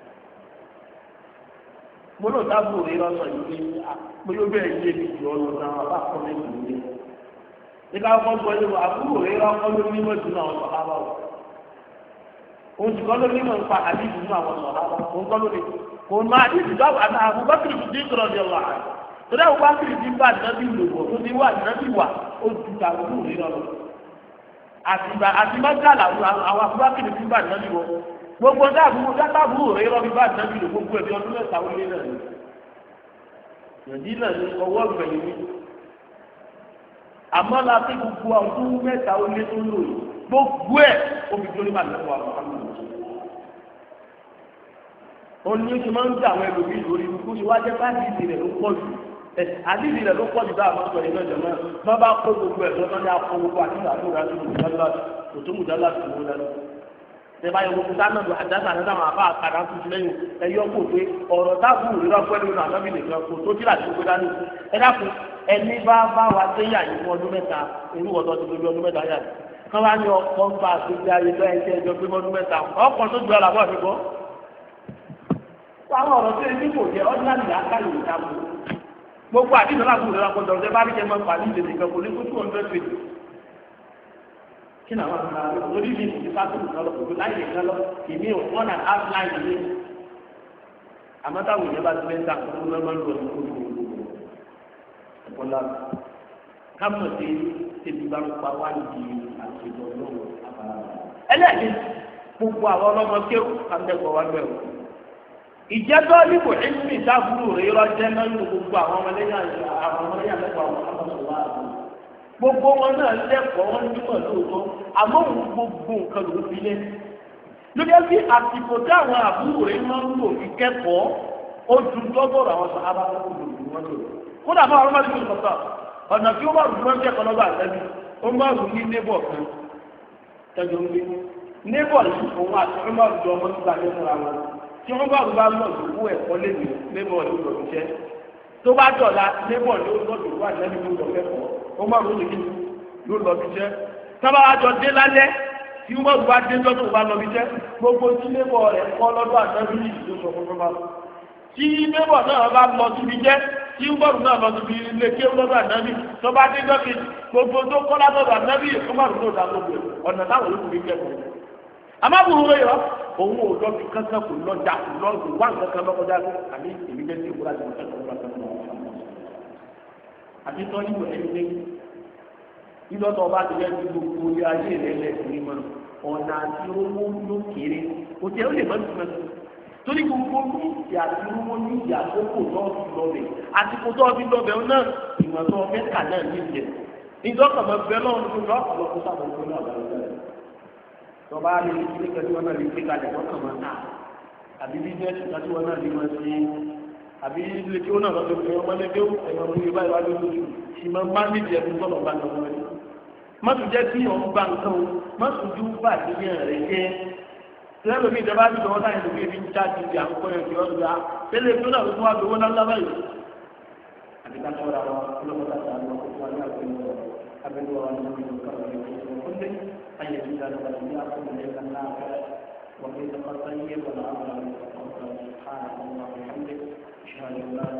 mo lọ dábò rí lọ́sọ̀ yìí pé pé ó bẹ̀rẹ̀ yé mi jù ọ lọ náà bá kọ́ mi kù ní. nígbà wọn gbọ́ yóò àbúrò rí ọkọ ló ní mọ̀ jù náà wọn sọ̀rọ̀ àbá wọn. òun sì kọ́ ló ní mọ̀ nípa àbí ìdùnnú àwọn sọ̀rọ̀ àbá wọn kọ́ ló ní. kò máa ní ìdíjọ́ Abubakar ti kúrò ní ọ̀la rẹ̀ torí Abubakar ti bá nàbí lòpọ̀ tó ti wà nàbí wà ó ju tàbí òní lọ àtìgbà àti mọ́gàlá àwọn Abubakar ti bá nàbí wọ gbogbo dáàbò dáàbò rẹ̀ rọ́ bí bá nàbí lò gbogbo ẹ̀bí ọdún mẹ́ta ó lé náà nàìjíríà ní ọwọ́ ìgbẹ̀yìn mi àmọ́ la fi gbogbo ọdún mẹ́ta ó lé tó lò yìí gbogbo ẹ̀ omi tó ní bàtà fún àwọn ọmọ ó ní oṣù máa ń gbé àwọn ẹlòmíì lórí ikú ṣe wá jẹ́ káàdì ìdí rẹ̀ ló pọ̀ jù àdìdì rẹ̀ ló pọ̀ jù báà máa ń sọ ìlú ẹ̀jọ̀ náà bá bá kó gbogbo ẹ̀ lọ́dọ́ ní akọ gbogbo àti ìdàgbòrà tó mùdálà tó mùdálà tó mùdálà tẹ́lá yẹ gbogbo dáná lọ àdáta náà táwọn àbá àkàrà tuntun lẹ́yìn ẹ̀yọ́ kò pé ọ̀rọ̀ táàbù rírọ̀ pẹ́lú náà lọ́bì nìkan kò tó tí láti gbogbo dání ẹ dákun ẹni bá bá wa dé yà yìí fún ọdún mẹ́ta inú wọ́tọ́ ti gbogbo ọdún mẹ́ta yà yìí kán bá ní ọkọ̀ ń bá àgbègbè ayé lọ́yẹ̀ tí ẹjọ́ gbé ọdún mẹ́ta ọkọ̀ tó ju ọ̀làbọ̀ mi bọ́. àwọn ọ̀rọ̀ tó ẹni kò jẹ́ ọ́dúnrún àkáyè ìdáàbò gbogbo àdìsọ́ láti wùdó lápò dọ̀rọ̀ bá rí jẹ́ mọ́ pàdé ìdèdè kan kò ní kó two hundred pages kí ni àwọn ọ̀nà lórí mi ti ká tó nǹkan lọ kò láyé nǹkan lọ ìmí ò wọ́n náà outline ní àmọ́ táwọn èèyàn bá ti fẹ́ ta kó lọ́ máa ń lọ sí kókó ọ̀pọ̀ lára kámọ̀ sí ebi bá ń pa wá ní àṣejọ lọ́wọ́ àbára. ẹlẹ́ẹ̀kì gbogbo àwọn ọlọ́mọ kéwù kàńdẹ́kọ̀ọ́ wá gbẹ̀rù ìjẹ́bọ́ nípò ẹ̀sìn ìdáàbòrò rẹ̀ rọ́jẹ́ lọ́yìn gbogbo àwọn ọmọlẹ́yìn àwọn ọmọlẹ́yìn àlẹ́kọ̀ọ́ àwọn ọmọlẹ́yìn àwọn gbogbo wọn náà lẹ́kọ̀ọ́ wọn nímọ̀ lóòótọ́ àmọ́ òun gbogbo nǹkan ló fi lé lórí ẹbí àsìkò tí àwọn àbúrò rẹ̀ máa ń lò fi kẹ́kọ̀ọ́ ó ju dọ́gọ́rọ̀ àwọn sàhábà tó kù lòdì wọn lò kódà fún àwọn ọmọdé tó sọ̀tọ̀ ọ̀nà tí ó bá rùn lọ́jọ́ ẹ̀kọ́ lọ́gbà àtẹ́bí ó má rùn ní nébọ̀ kan tẹ́jọ́ ń gbé nébọ̀ yìí òun àti ọmọ àjọ ọmọ nígbà tó fúnra wọn tí wọ́n bá rùn bá lọ ìdòwú ẹ̀kọ́ lẹ́nu nébọ̀ yìí lọ́dún jẹ́ tó bá dọ̀la nébọ̀ yìí ó lọ́dún wà lẹ́nu tó lọ kẹ́kọ̀ọ́ ó má rùn nìkí ló lọ bí jẹ́ sábà àjọ dé lálẹ́ tí wọ́n bá dé lọ́dún bá lọ bí jẹ́ gbogbo tí nébọ̀ rẹ̀ kọ́ lọ́dún àtẹ́bí yìí ló sọ fún fún tí nébọ̀ náà bá lọ síbi jẹ́ tí Umaru náà lọ síbi ilé ké lọ́dọ̀ ànábì tó bá dé dọ́kì gbogbo tó kọ́ látọ̀dọ̀ ànábì Umaru náà dá gbogbo ọ̀nà táwọn olùkọ́ yìí kẹ́kọ̀ọ́. amábùrú rẹ̀ yọ òun ò lọ fi kankan kò lọ́jà kò lọ́ọ̀dù wá nǹkan lọ́kọjá ló àbí èmi jẹ́ sí ìwúrà tó kẹ́kọ̀ọ́ lọ́kọ̀ àti tọ́ níbo ẹni lé ìlọ́tọ̀ ọba ti lẹ́nu gbogbo ilé ayé rẹ̀ lẹ́sìn mọ́ ọ̀nà àti owó ló kéré kò tẹ́ ó lè mọ́ torí gbogbo ní ìyá tí wọ́n ní ìyá tó kò tó fi lọ́bẹ̀ àti kò tó fi lọ́bẹ̀ náà ìmọ̀ tó mẹ́ta náà ní ìjẹ́ ìjọba ọmọ ẹgbẹ́ náà ló lọ́ ọ̀pọ̀lọpọ̀ sábà ń gbóná ọ̀gá ọ̀gá rẹ̀ tọ́ba lè ní kíní kẹ́tí wọn náà lè gbé kalẹ̀ wọ́n kàn máa ta àbí bíjẹ́sì kẹ́tí wọn náà lè máa ṣe àbí ilé tí ó náà lọ́dọ̀ fún ọmọ lẹ́gbẹ́ ẹ̀rọ mú ibà ìwà lóṣù tí máa bá nídìí ẹ̀kú tọ́lọ̀ bá lọ́wọ́ rẹ̀ má tún jẹ́ kí ọ̀hún gbà nǹkan o má tún jú bá àdéhùn rẹ̀ jẹ́ lẹ́nu mi ìjọba ti sọ̀rọ̀ táyà lórí ibi ń jáde ti àkókò yẹn ti ọdún ya tẹ́lẹ̀ tó náà ló tún wá lówó ńlá báyìí. àdìgbà tó ra wọn ọlọ́mọdé àti àwọn ọkọ̀ wọn ní àgbẹ̀wò abẹ́lẹ́ wọn ní ọdún kọ́lọ̀ ní ọdún kọ́lẹ̀ ayé ti dáná wà ní àkókò yẹn kan náà fẹ́ wọ́n fi tọ́kọ́ sáyé wọn àwọn àwọn ọ̀sán